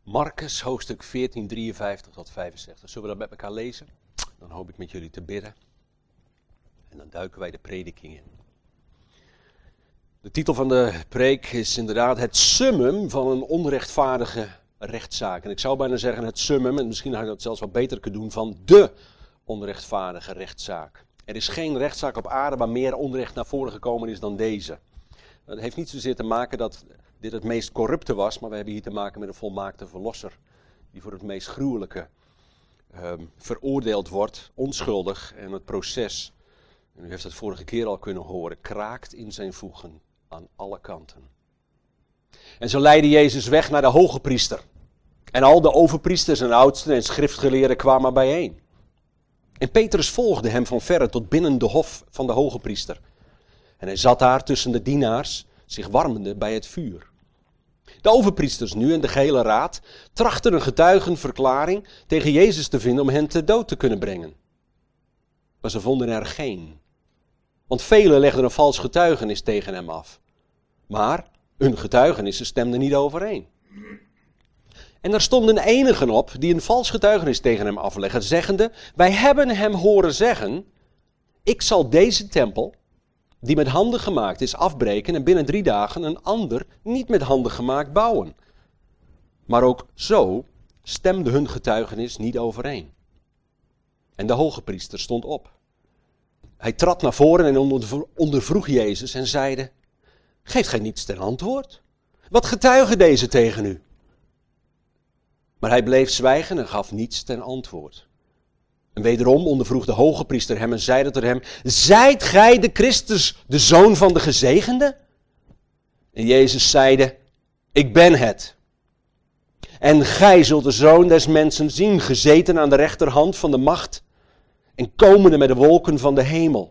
Marcus, hoofdstuk 14, 53 tot 65. Zullen we dat met elkaar lezen? Dan hoop ik met jullie te bidden. En dan duiken wij de prediking in. De titel van de preek is inderdaad het summum van een onrechtvaardige rechtszaak. En ik zou bijna zeggen het summum, en misschien had ik dat zelfs wat beter kunnen doen, van de onrechtvaardige rechtszaak. Er is geen rechtszaak op aarde waar meer onrecht naar voren gekomen is dan deze. Het heeft niet zozeer te maken dat dit het meest corrupte was, maar we hebben hier te maken met een volmaakte verlosser. Die voor het meest gruwelijke veroordeeld wordt, onschuldig. En het proces, en u heeft het vorige keer al kunnen horen, kraakt in zijn voegen aan alle kanten. En zo leidde Jezus weg naar de hoge priester. En al de overpriesters en oudsten en schriftgeleerden kwamen bijeen. En Petrus volgde hem van verre tot binnen de hof van de hoge priester. En hij zat daar tussen de dienaars, zich warmende bij het vuur. De overpriesters nu en de gehele raad trachten een getuigenverklaring tegen Jezus te vinden om hen te dood te kunnen brengen. Maar ze vonden er geen. Want velen legden een vals getuigenis tegen hem af. Maar hun getuigenissen stemden niet overeen. En er stonden enigen op die een vals getuigenis tegen hem afleggen, zeggende: wij hebben hem horen zeggen, ik zal deze tempel, die met handen gemaakt is, afbreken en binnen 3 dagen een ander, niet met handen gemaakt, bouwen. Maar ook zo stemde hun getuigenis niet overeen. En de hoge priester stond op. Hij trad naar voren en ondervroeg Jezus en zeide: geeft gij niets ten antwoord? Wat getuigen deze tegen u? Maar hij bleef zwijgen en gaf niets ten antwoord. En wederom ondervroeg de hoge priester hem en zeide tot hem: zijt gij de Christus, de Zoon van de Gezegende? En Jezus zeide: ik ben het. En gij zult de Zoon des Mensen zien, gezeten aan de rechterhand van de macht en komende met de wolken van de hemel.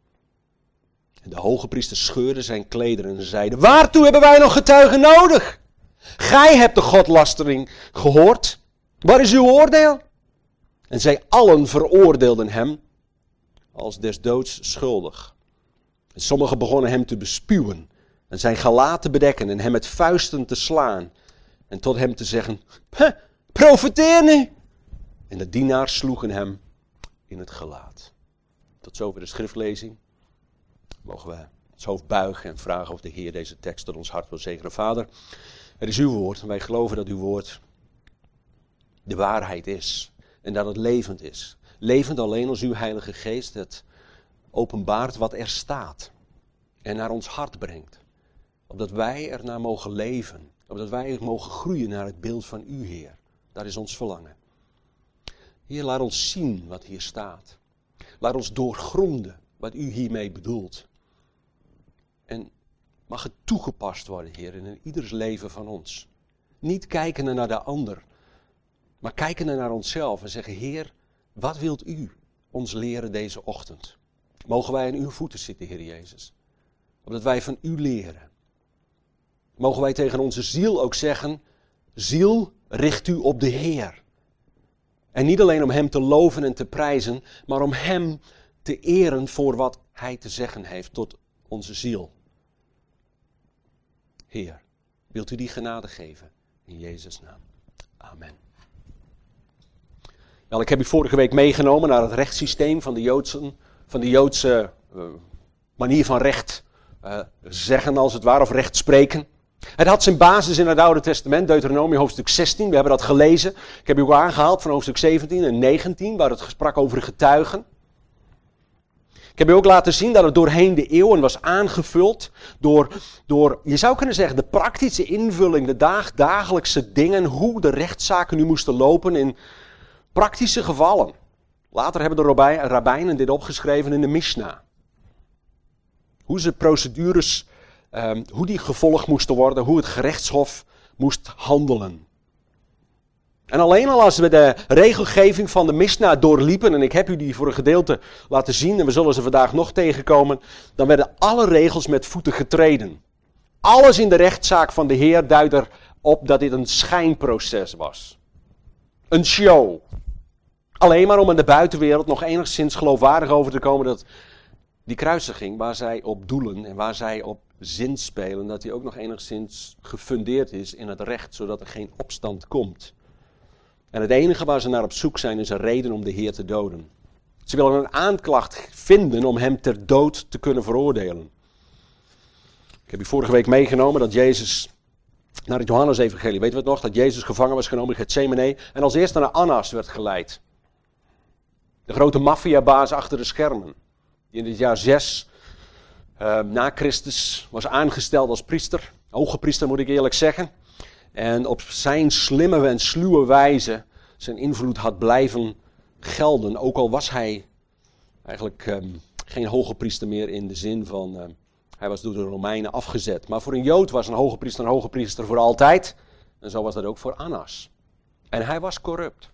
En de hoge priester scheurde zijn klederen en zeide: waartoe hebben wij nog getuigen nodig? Gij hebt de godlastering gehoord. Waar is uw oordeel? En zij allen veroordeelden hem als des doods schuldig. En sommigen begonnen hem te bespuwen en zijn gelaat te bedekken en hem met vuisten te slaan. En tot hem te zeggen: profeteer nu! En de dienaars sloegen hem in het gelaat. Tot zover de schriftlezing. Mogen we ons hoofd buigen en vragen of de Heer deze tekst tot ons hart wil zegenen. Vader, het is uw woord en wij geloven dat uw woord de waarheid is. En dat het levend is. Levend alleen als uw Heilige Geest het openbaart wat er staat. En naar ons hart brengt. Opdat wij ernaar mogen leven. Opdat wij mogen groeien naar het beeld van u, Heer. Dat is ons verlangen. Heer, laat ons zien wat hier staat. Laat ons doorgronden wat u hiermee bedoelt. En mag het toegepast worden, Heer, in ieders leven van ons. Niet kijken naar de ander. Maar kijken naar onszelf en zeggen: Heer, wat wilt u ons leren deze ochtend? Mogen wij aan uw voeten zitten, Heer Jezus. Opdat wij van u leren. Mogen wij tegen onze ziel ook zeggen: ziel, richt u op de Heer. En niet alleen om hem te loven en te prijzen, maar om hem te eren voor wat hij te zeggen heeft tot onze ziel. Heer, wilt u die genade geven? In Jezus' naam. Amen. Wel, ik heb u vorige week meegenomen naar het rechtssysteem van de Joodse manier van recht zeggen als het ware, of recht spreken. Het had zijn basis in het Oude Testament, Deuteronomium hoofdstuk 16, we hebben dat gelezen. Ik heb u ook aangehaald van hoofdstuk 17 en 19, waar het sprak over getuigen. Ik heb u ook laten zien dat het doorheen de eeuwen was aangevuld door, je zou kunnen zeggen, de praktische invulling, de dagelijkse dingen, hoe de rechtszaken nu moesten lopen in praktische gevallen. Later hebben de rabbijnen dit opgeschreven in de Mishnah. Hoe ze procedures, hoe die gevolgd moesten worden, hoe het gerechtshof moest handelen. En alleen al als we de regelgeving van de Mishnah doorliepen, en ik heb u die voor een gedeelte laten zien, en we zullen ze vandaag nog tegenkomen, dan werden alle regels met voeten getreden. Alles in de rechtszaak van de Heer duidt erop dat dit een schijnproces was. Een show. Alleen maar om in de buitenwereld nog enigszins geloofwaardig over te komen dat die kruisiging waar zij op doelen en waar zij op zinspelen, dat die ook nog enigszins gefundeerd is in het recht, zodat er geen opstand komt. En het enige waar ze naar op zoek zijn, is een reden om de Heer te doden. Ze willen een aanklacht vinden om hem ter dood te kunnen veroordelen. Ik heb u vorige week meegenomen dat Jezus naar het Johannes-evangelie, weten we het nog, dat Jezus gevangen was genomen in Getsemane en als eerste naar Annas werd geleid. De grote maffiabaas achter de schermen, die in het jaar 6 na Christus was aangesteld als priester, hoge priester moet ik eerlijk zeggen, en op zijn slimme en sluwe wijze zijn invloed had blijven gelden, ook al was hij eigenlijk geen hoge priester meer in de zin van, hij was door de Romeinen afgezet. Maar voor een Jood was een hoge priester voor altijd, en zo was dat ook voor Annas. En hij was corrupt.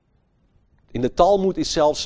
In de Talmud is zelfs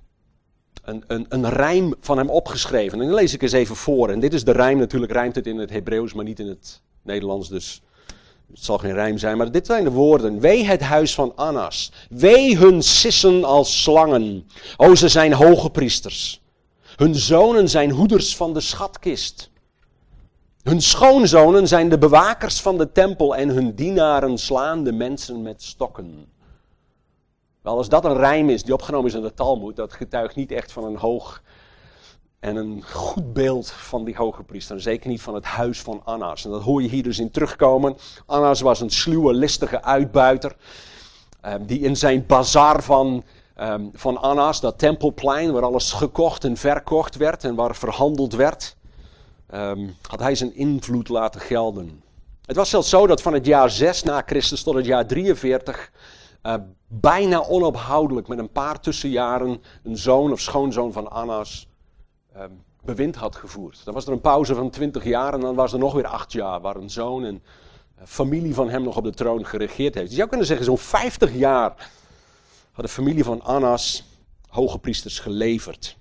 een rijm van hem opgeschreven. En die lees ik eens even voor. En dit is de rijm, natuurlijk rijmt het in het Hebreeuws, maar niet in het Nederlands. Dus het zal geen rijm zijn. Maar dit zijn de woorden. Wee het huis van Annas. Wee hun sissen als slangen. O, ze zijn hoge priesters. Hun zonen zijn hoeders van de schatkist. Hun schoonzonen zijn de bewakers van de tempel. En hun dienaren slaan de mensen met stokken. Wel, als dat een rijm is die opgenomen is in de Talmud, dat getuigt niet echt van een hoog en een goed beeld van die hoge priester. En zeker niet van het huis van Annas. En dat hoor je hier dus in terugkomen. Annas was een sluwe, listige uitbuiter. Die in zijn bazaar van Annas, dat tempelplein waar alles gekocht en verkocht werd en waar verhandeld werd, had hij zijn invloed laten gelden. Het was zelfs zo dat van het jaar 6 na Christus tot het jaar 43... bijna onophoudelijk met een paar tussenjaren een zoon of schoonzoon van Annas bewind had gevoerd. Dan was er een pauze van 20 jaar en dan was er nog weer 8 jaar waar een zoon en familie van hem nog op de troon geregeerd heeft. Dus je zou kunnen zeggen zo'n 50 jaar had de familie van Annas hoge priesters geleverd.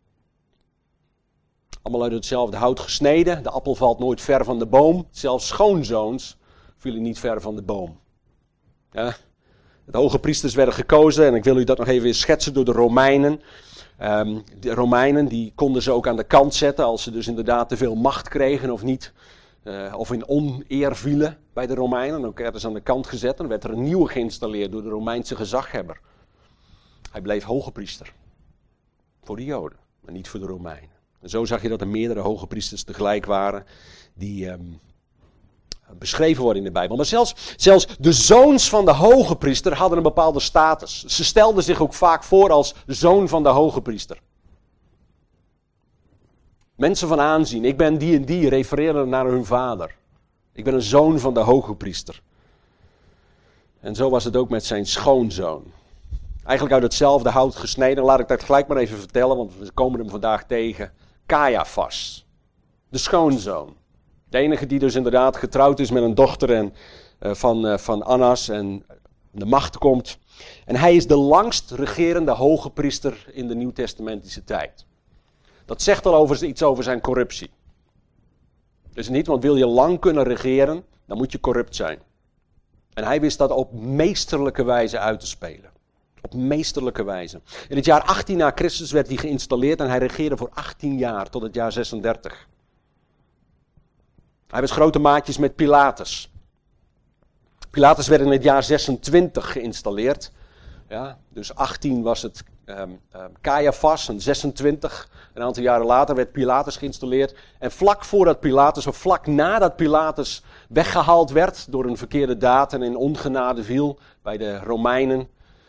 Allemaal uit hetzelfde hout gesneden, de appel valt nooit ver van de boom. Zelfs schoonzoons vielen niet ver van de boom. Ja. De hoge priesters werden gekozen, en ik wil u dat nog even schetsen, door de Romeinen. De Romeinen die konden ze ook aan de kant zetten als ze dus inderdaad te veel macht kregen of niet. Of in oneer vielen bij de Romeinen. Dan werden ze aan de kant gezet en dan werd er een nieuwe geïnstalleerd door de Romeinse gezaghebber. Hij bleef hoge priester. Voor de Joden, maar niet voor de Romeinen. En zo zag je dat er meerdere hoge priesters tegelijk waren die beschreven worden in de Bijbel. Maar zelfs de zoons van de hoge priester hadden een bepaalde status. Ze stelden zich ook vaak voor als zoon van de hoge priester. Mensen van aanzien, ik ben die en die, refereren naar hun vader. Ik ben een zoon van de hoge priester. En zo was het ook met zijn schoonzoon. Eigenlijk uit hetzelfde hout gesneden, laat ik dat gelijk maar even vertellen, want we komen hem vandaag tegen. Caiaphas, de schoonzoon. De enige die dus inderdaad getrouwd is met een dochter van Annas en de macht komt. En hij is de langst regerende hoge priester in de Nieuwtestamentische tijd. Dat zegt al iets over zijn corruptie. Dus niet, want wil je lang kunnen regeren, dan moet je corrupt zijn. En hij wist dat op meesterlijke wijze uit te spelen. Op meesterlijke wijze. In het jaar 18 na Christus werd hij geïnstalleerd en hij regeerde voor 18 jaar tot het jaar 36. Hij was grote maatjes met Pilatus. Pilatus werd in het jaar 26 geïnstalleerd. Ja, dus 18 was het Caiaphas en 26. Een aantal jaren later werd Pilatus geïnstalleerd. En vlak voordat Pilatus, of vlak nadat Pilatus weggehaald werd door een verkeerde daad en in ongenade viel bij de Romeinen,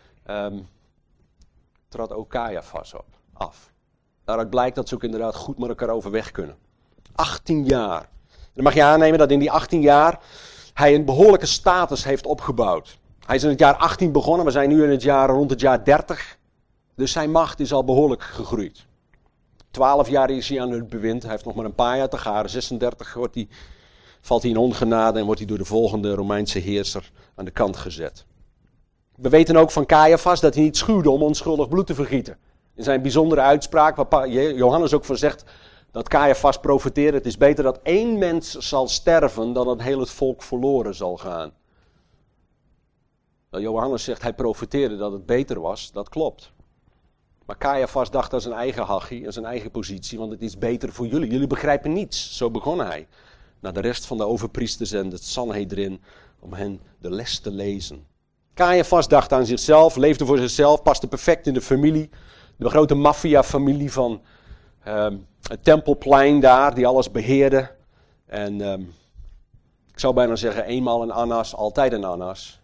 trad ook Caiaphas af. Daaruit blijkt dat ze ook inderdaad goed met elkaar overweg kunnen. 18 jaar. Dan mag je aannemen dat in die 18 jaar hij een behoorlijke status heeft opgebouwd. Hij is in het jaar 18 begonnen, we zijn nu in het jaar rond het jaar 30. Dus zijn macht is al behoorlijk gegroeid. 12 jaar is hij aan het bewind, hij heeft nog maar een paar jaar te gaan. 36 valt hij in ongenade en wordt hij door de volgende Romeinse heerser aan de kant gezet. We weten ook van Caiaphas dat hij niet schuwde om onschuldig bloed te vergieten. In zijn bijzondere uitspraak, waar Johannes ook van zegt, dat Caiaphas profeteerde, het is beter dat 1 mens zal sterven dan dat heel het volk verloren zal gaan. Dat Johannes zegt, hij profeteerde dat het beter was, dat klopt. Maar Caiaphas dacht aan zijn eigen hachie, aan zijn eigen positie, want het is beter voor jullie. Jullie begrijpen niets. Zo begon hij. Naar de rest van de overpriesters en het Sanhedrin, om hen de les te lezen. Caiaphas dacht aan zichzelf, leefde voor zichzelf, paste perfect in de familie. De grote maffia-familie van het Tempelplein daar, die alles beheerde. En ik zou bijna zeggen, eenmaal een Annas, altijd een Annas.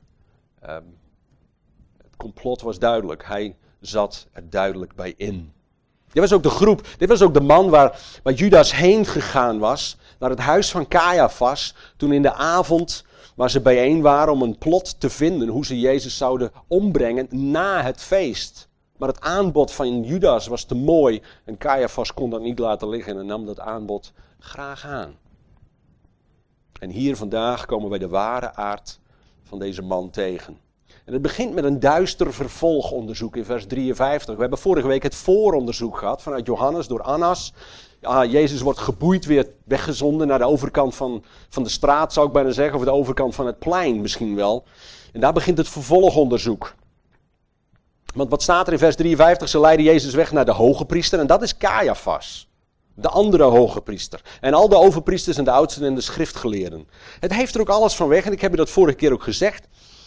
Het complot was duidelijk. Hij zat er duidelijk bij in. Dit was ook de groep, dit was ook de man waar Judas heen gegaan was. Naar het huis van Caiaphas. Toen in de avond waar ze bijeen waren om een plot te vinden. Hoe ze Jezus zouden ombrengen na het feest. Maar het aanbod van Judas was te mooi. En Caiaphas kon dat niet laten liggen en nam dat aanbod graag aan. En hier vandaag komen wij de ware aard van deze man tegen. En het begint met een duister vervolgonderzoek in vers 53. We hebben vorige week het vooronderzoek gehad vanuit Johannes door Annas. Ja, Jezus wordt geboeid weer weggezonden naar de overkant van de straat, zou ik bijna zeggen. Of de overkant van het plein misschien wel. En daar begint het vervolgonderzoek. Want wat staat er in vers 53? Ze leiden Jezus weg naar de hoge priester. En dat is Caiaphas. De andere hoge priester. En al de overpriesters en de oudsten en de schriftgeleerden. Het heeft er ook alles van weg. En ik heb u dat vorige keer ook gezegd.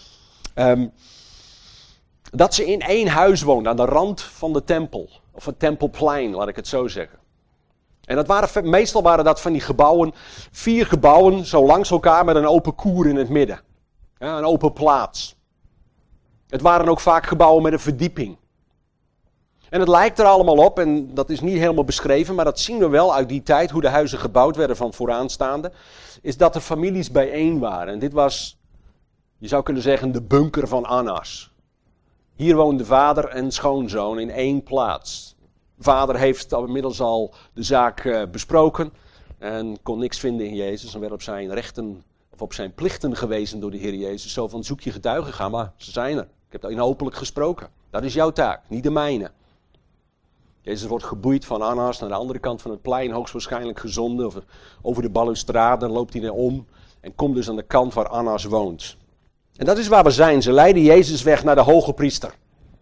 Dat ze in één huis woonden. Aan de rand van de tempel. Of het tempelplein, laat ik het zo zeggen. En meestal waren dat van die gebouwen. 4 gebouwen zo langs elkaar met een open koer in het midden. Ja, een open plaats. Het waren ook vaak gebouwen met een verdieping. En het lijkt er allemaal op, en dat is niet helemaal beschreven, maar dat zien we wel uit die tijd, hoe de huizen gebouwd werden van vooraanstaande, is dat er families bijeen waren. En dit was, je zou kunnen zeggen, de bunker van Annas. Hier woonde vader en schoonzoon in één plaats. Vader heeft inmiddels al de zaak besproken en kon niks vinden in Jezus en werd op zijn rechten of op zijn plichten gewezen door de Heer Jezus. Zo van, zoek je getuigen, ga maar, ze zijn er. Ik heb dat inhopelijk gesproken. Dat is jouw taak, niet de mijne. Jezus wordt geboeid van Annas naar de andere kant van het plein, hoogstwaarschijnlijk gezonden. Of over de balustrade, dan loopt hij er om en komt dus aan de kant waar Annas woont. En dat is waar we zijn. Ze leiden Jezus weg naar de hoge priester.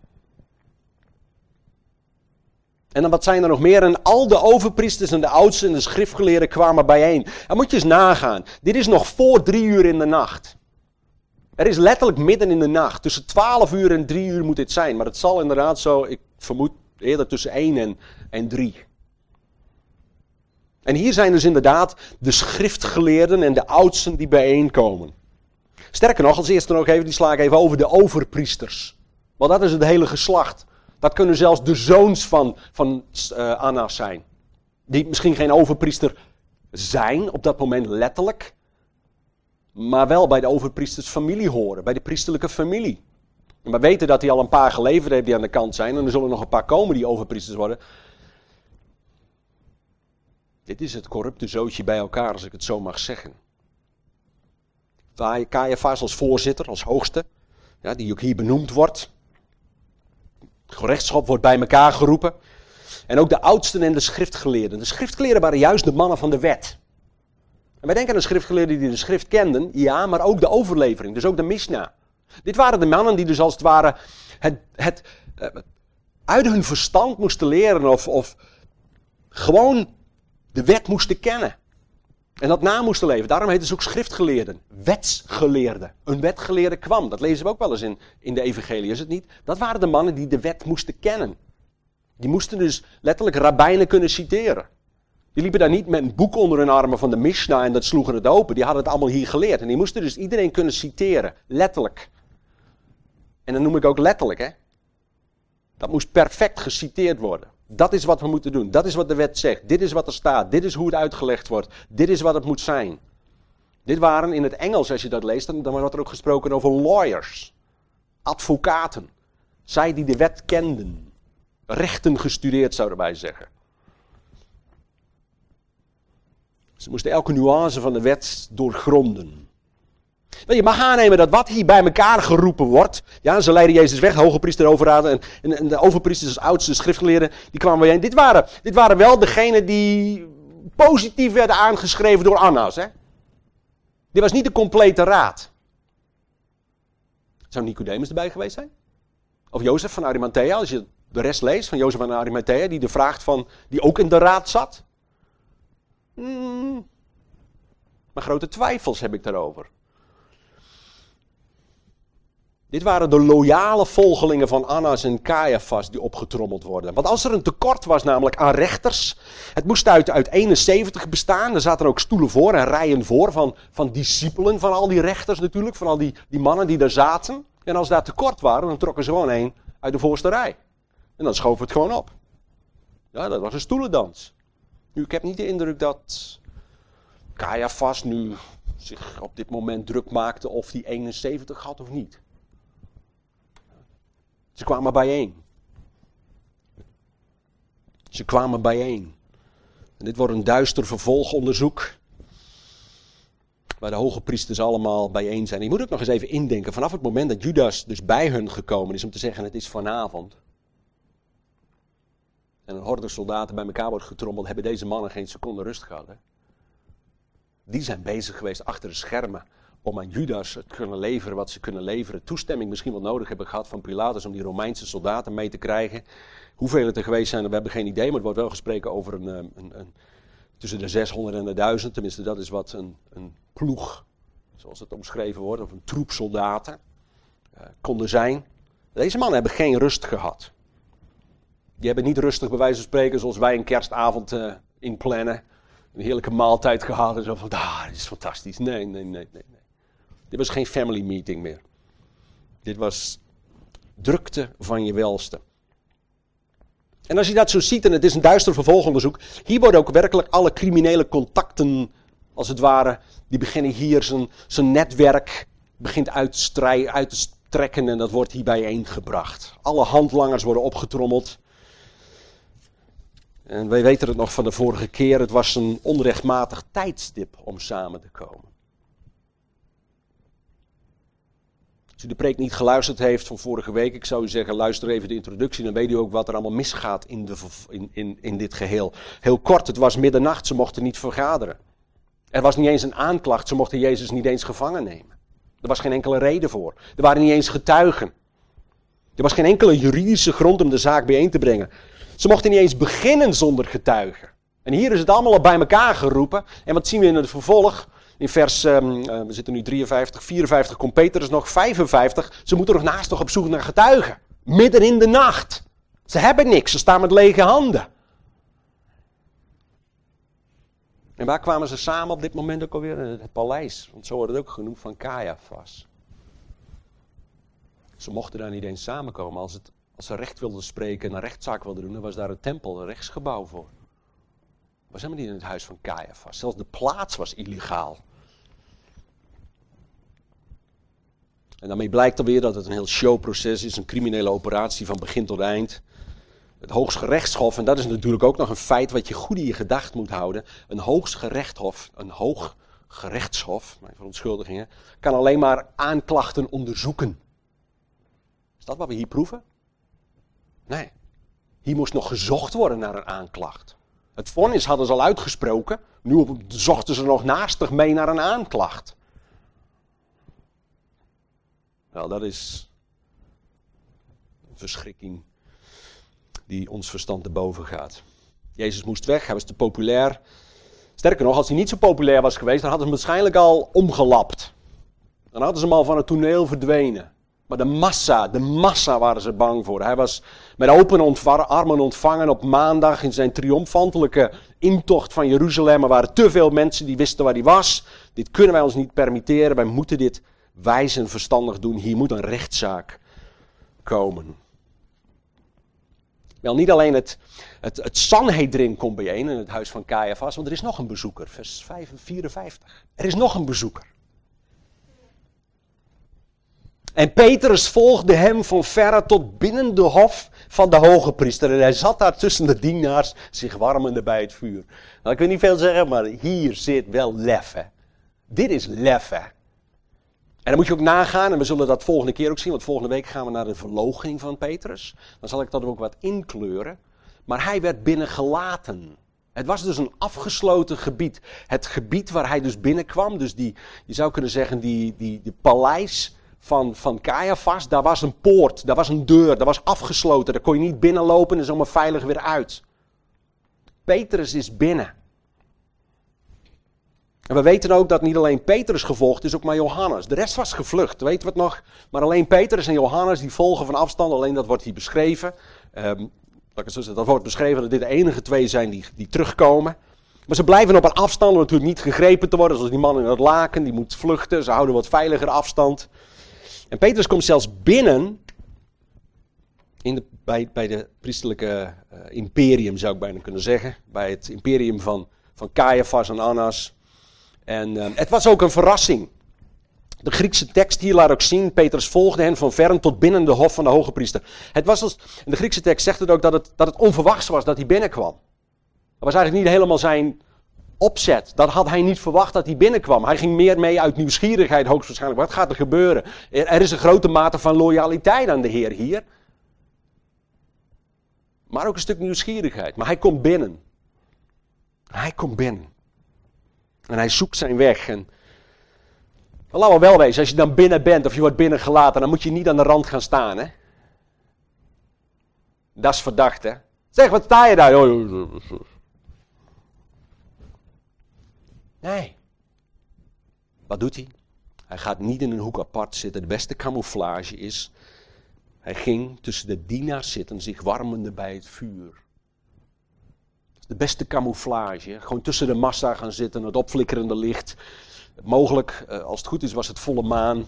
En dan wat zijn er nog meer? En al de overpriesters en de oudsten en de schriftgeleerden kwamen bijeen. En moet je eens nagaan. Dit is nog voor 3 uur in de nacht. Er is letterlijk midden in de nacht. Tussen 12 uur en 3 uur moet dit zijn. Maar het zal inderdaad zo, ik vermoed, eerder tussen 1 en 3. En hier zijn dus inderdaad de schriftgeleerden en de oudsten die bijeenkomen. Sterker nog, als eerste nog even, die sla ik even over de overpriesters. Want dat is het hele geslacht. Dat kunnen zelfs de zoons van Annas zijn. Die misschien geen overpriester zijn op dat moment letterlijk. Maar wel bij de overpriestersfamilie horen. Bij de priesterlijke familie. En we weten dat hij al een paar geleverd heeft die aan de kant zijn. En er zullen nog een paar komen die overpriesters worden. Dit is het corrupte zootje bij elkaar, als ik het zo mag zeggen. Caiaphas als voorzitter, als hoogste. Ja, die ook hier benoemd wordt. Gerechtsschap wordt bij elkaar geroepen. En ook de oudsten en de schriftgeleerden. De schriftgeleerden waren juist de mannen van de wet. En wij denken aan de schriftgeleerden die de schrift kenden. Ja, maar ook de overlevering. Dus ook de Mishnah. Dit waren de mannen die dus als het ware het uit hun verstand moesten leren. Of gewoon de wet moesten kennen. En dat na moesten leven. Daarom heten ze ook schriftgeleerden. Wetsgeleerden. Een wetgeleerde kwam. Dat lezen we ook wel eens in de evangelie, is het niet? Dat waren de mannen die de wet moesten kennen. Die moesten dus letterlijk rabbijnen kunnen citeren. Die liepen daar niet met een boek onder hun armen van de Mishnah en dat sloegen het open. Die hadden het allemaal hier geleerd. En die moesten dus iedereen kunnen citeren. Letterlijk. En dan noem ik ook letterlijk, hè. Dat moest perfect geciteerd worden. Dat is wat we moeten doen. Dat is wat de wet zegt. Dit is wat er staat. Dit is hoe het uitgelegd wordt. Dit is wat het moet zijn. Dit waren in het Engels, als je dat leest, dan wordt er ook gesproken over lawyers. Advocaten. Zij die de wet kenden. Rechten gestudeerd, zouden wij zeggen. Ze moesten elke nuance van de wet doorgronden. Je mag aannemen dat wat hier bij elkaar geroepen wordt. Ja, ze leiden Jezus weg, hoge priester, overraden en de overpriesters als oudste schriftgeleerden, die kwamen bijeen. Dit waren wel degenen die positief werden aangeschreven door Annas. Hè? Dit was niet de complete raad. Zou Nicodemus erbij geweest zijn? Of Jozef van Arimathea, als je de rest leest van Jozef van Arimathea, die die ook in de raad zat? Maar grote twijfels heb ik daarover. Dit waren de loyale volgelingen van Annas en Caiaphas die opgetrommeld worden. Want als er een tekort was namelijk aan rechters, het moest uit 71 bestaan, er zaten ook stoelen voor en rijen voor van discipelen van al die rechters natuurlijk, van al die mannen die daar zaten. En als daar tekort waren, dan trokken ze gewoon één uit de voorste rij. En dan schoven het gewoon op. Ja, dat was een stoelendans. Nu, ik heb niet de indruk dat Caiaphas nu zich op dit moment druk maakte of die 71 had of niet. Ze kwamen bijeen. Ze kwamen bijeen. En dit wordt een duister vervolgonderzoek. Waar de hoge priesters allemaal bijeen zijn. Je moet ook nog eens even indenken. Vanaf het moment dat Judas dus bij hun gekomen is om te zeggen het is vanavond. En een horde soldaten bij elkaar wordt getrommeld. Hebben deze mannen geen seconde rust gehad. Hè? Die zijn bezig geweest achter de schermen. Om aan Judas het kunnen leveren wat ze kunnen leveren. Toestemming misschien wel nodig hebben gehad van Pilatus om die Romeinse soldaten mee te krijgen. Hoeveel het er geweest zijn, we hebben geen idee. Maar er wordt wel gesproken over tussen de 600 en de 1000. Tenminste, dat is wat een ploeg, zoals het omschreven wordt, of een troep soldaten konden zijn. Deze mannen hebben geen rust gehad. Die hebben niet rustig bij wijze van spreken zoals wij een kerstavond inplannen. Een heerlijke maaltijd gehad en zo van, dit is fantastisch. Nee. Dit was geen family meeting meer. Dit was drukte van je welste. En als je dat zo ziet, en het is een duister vervolgonderzoek, hier worden ook werkelijk alle criminele contacten, als het ware, die beginnen hier zijn netwerk, begint uit te strekken en dat wordt hier bijeengebracht. Alle handlangers worden opgetrommeld. En wij weten het nog van de vorige keer, het was een onrechtmatig tijdstip om samen te komen. Als u de preek niet geluisterd heeft van vorige week, ik zou u zeggen, luister even de introductie, dan weet u ook wat er allemaal misgaat in dit geheel. Heel kort, het was middernacht, ze mochten niet vergaderen. Er was niet eens een aanklacht, ze mochten Jezus niet eens gevangen nemen. Er was geen enkele reden voor. Er waren niet eens getuigen. Er was geen enkele juridische grond om de zaak bijeen te brengen. Ze mochten niet eens beginnen zonder getuigen. En hier is het allemaal al bij elkaar geroepen. En wat zien we in het vervolg? In vers, we zitten nu 53, 54, komt Petrus nog, 55. Ze moeten nog naast op zoek naar getuigen. Midden in de nacht. Ze hebben niks, ze staan met lege handen. En waar kwamen ze samen op dit moment ook alweer? Het paleis, want zo wordt het ook genoemd, van Caiaphas. Ze mochten daar niet eens samenkomen. Als ze recht wilden spreken en een rechtszaak wilden doen, dan was daar een tempel, een rechtsgebouw voor. Was helemaal niet in het huis van Caiaphas. Zelfs de plaats was illegaal. En daarmee blijkt alweer dat het een heel showproces is, een criminele operatie van begin tot eind. Het Hooggerechtshof, en dat is natuurlijk ook nog een feit wat je goed in je gedacht moet houden. Een Hooggerechtshof, mijn verontschuldigingen, kan alleen maar aanklachten onderzoeken. Is dat wat we hier proeven? Nee. Hier moest nog gezocht worden naar een aanklacht. Het vonnis hadden ze al uitgesproken, nu zochten ze nog naastig mee naar een aanklacht. Wel, dat is een verschrikking die ons verstand te boven gaat. Jezus moest weg, hij was te populair. Sterker nog, als hij niet zo populair was geweest, dan hadden ze hem waarschijnlijk al omgelapt. Dan hadden ze hem al van het toneel verdwenen. Maar de massa waren ze bang voor. Hij was met open armen ontvangen op maandag in zijn triomfantelijke intocht van Jeruzalem. Er waren te veel mensen die wisten waar hij was. Dit kunnen wij ons niet permitteren. Wij moeten dit wijs en verstandig doen. Hier moet een rechtszaak komen. Wel, niet alleen het Sanhedrin komt bijeen in het huis van Caiaphas, want er is nog een bezoeker. Vers 54. Er is nog een bezoeker. En Petrus volgde hem van verre tot binnen de hof van de hoge priester. En hij zat daar tussen de dienaars, zich warmende bij het vuur. Nou, ik wil niet veel zeggen, maar hier zit wel lef, hè. Dit is lef, hè. En dan moet je ook nagaan, en we zullen dat volgende keer ook zien, want volgende week gaan we naar de verloochening van Petrus. Dan zal ik dat ook wat inkleuren. Maar hij werd binnengelaten. Het was dus een afgesloten gebied. Het gebied waar hij dus binnenkwam, dus je zou kunnen zeggen, die paleis van Caiaphas, daar was een poort, daar was een deur, daar was afgesloten. Daar kon je niet binnenlopen en zomaar veilig weer uit. Petrus is binnen. En we weten ook dat niet alleen Petrus gevolgd is, ook maar Johannes. De rest was gevlucht, weten we het nog. Maar alleen Petrus en Johannes die volgen van afstand, alleen dat wordt hier beschreven. Dat wordt beschreven dat dit de enige twee zijn die terugkomen. Maar ze blijven op een afstand om natuurlijk niet gegrepen te worden. Zoals die man in het laken, die moet vluchten. Ze houden wat veiliger afstand. En Petrus komt zelfs binnen bij de priesterlijke imperium, zou ik bijna kunnen zeggen. Bij het imperium van Caiaphas en Annas. En het was ook een verrassing. De Griekse tekst hier laat ook zien, Petrus volgde hen van verren tot binnen de hof van de hoge priester. De Griekse tekst zegt het ook dat het onverwachts was dat hij binnenkwam. Dat was eigenlijk niet helemaal zijn opzet. Dat had hij niet verwacht dat hij binnenkwam. Hij ging meer mee uit nieuwsgierigheid hoogstwaarschijnlijk. Wat gaat er gebeuren? Er is een grote mate van loyaliteit aan de Heer hier. Maar ook een stuk nieuwsgierigheid. Maar hij komt binnen. Hij komt binnen. En hij zoekt zijn weg. En laten we wel wezen, als je dan binnen bent of je wordt binnengelaten, dan moet je niet aan de rand gaan staan. Hè? Dat is verdacht, hè? Zeg, wat sta je daar? Nee. Wat doet hij? Hij gaat niet in een hoek apart zitten. De beste camouflage is, hij ging tussen de dienaars zitten, zich warmende bij het vuur. De beste camouflage. Gewoon tussen de massa gaan zitten, het opflikkerende licht. Mogelijk, als het goed is, was het volle maan.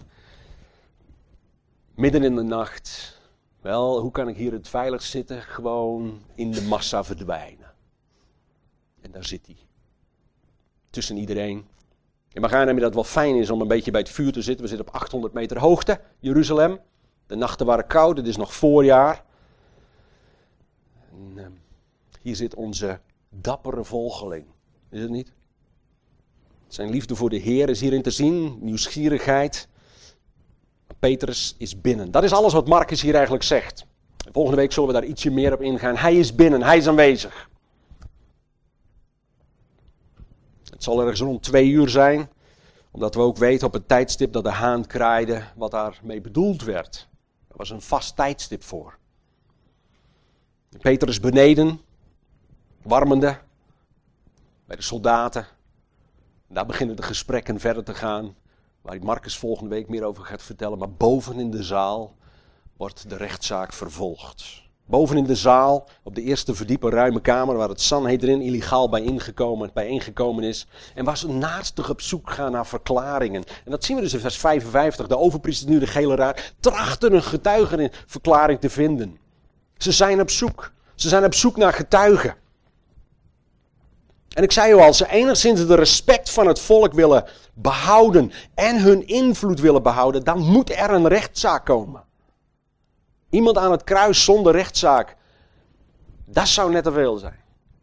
Midden in de nacht. Wel, hoe kan ik hier het veilig zitten? Gewoon in de massa verdwijnen. En daar zit hij. Tussen iedereen. En begrijp je dat het wel fijn is om een beetje bij het vuur te zitten. We zitten op 800 meter hoogte, Jeruzalem. De nachten waren koud, het is nog voorjaar. En, hier zit onze dappere volgeling. Is het niet? Zijn liefde voor de Heer is hierin te zien. Nieuwsgierigheid. Petrus is binnen. Dat is alles wat Marcus hier eigenlijk zegt. Volgende week zullen we daar ietsje meer op ingaan. Hij is binnen, hij is aanwezig. Het zal ergens rond 2 uur zijn. Omdat we ook weten op het tijdstip dat de haan kraaide wat daarmee bedoeld werd. Er was een vast tijdstip voor. Petrus beneden, warmende, bij de soldaten. Daar beginnen de gesprekken verder te gaan, waar Marcus volgende week meer over gaat vertellen. Maar boven in de zaal wordt de rechtszaak vervolgd. Boven in de zaal, op de eerste verdieping, ruime kamer, waar het Sanhedrin illegaal bijeengekomen is. En waar ze naastig op zoek gaan naar verklaringen. En dat zien we dus in vers 55. De overpriester, nu de gele raad, trachten een getuigenverklaring te vinden. Ze zijn op zoek. Ze zijn op zoek naar getuigen. En ik zei al, als ze enigszins de respect van het volk willen behouden en hun invloed willen behouden, dan moet er een rechtszaak komen. Iemand aan het kruis zonder rechtszaak, dat zou net te veel zijn.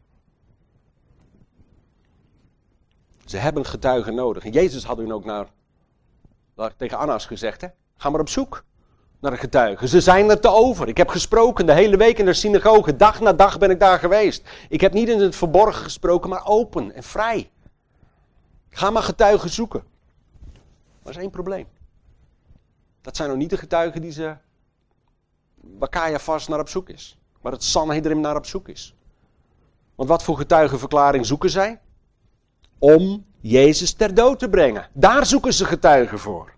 Ze hebben getuigen nodig. En Jezus had hun ook tegen Annas gezegd, hè? Ga maar op zoek naar de getuigen. Ze zijn er te over. Ik heb gesproken de hele week in de synagoge. Dag na dag ben ik daar geweest. Ik heb niet in het verborgen gesproken, maar open en vrij. Ga maar getuigen zoeken. Maar er is één probleem. Dat zijn nog niet de getuigen waar Caiaphas naar op zoek is. Waar het Sanhedrin naar op zoek is. Want wat voor getuigenverklaring zoeken zij? Om Jezus ter dood te brengen. Daar zoeken ze getuigen voor.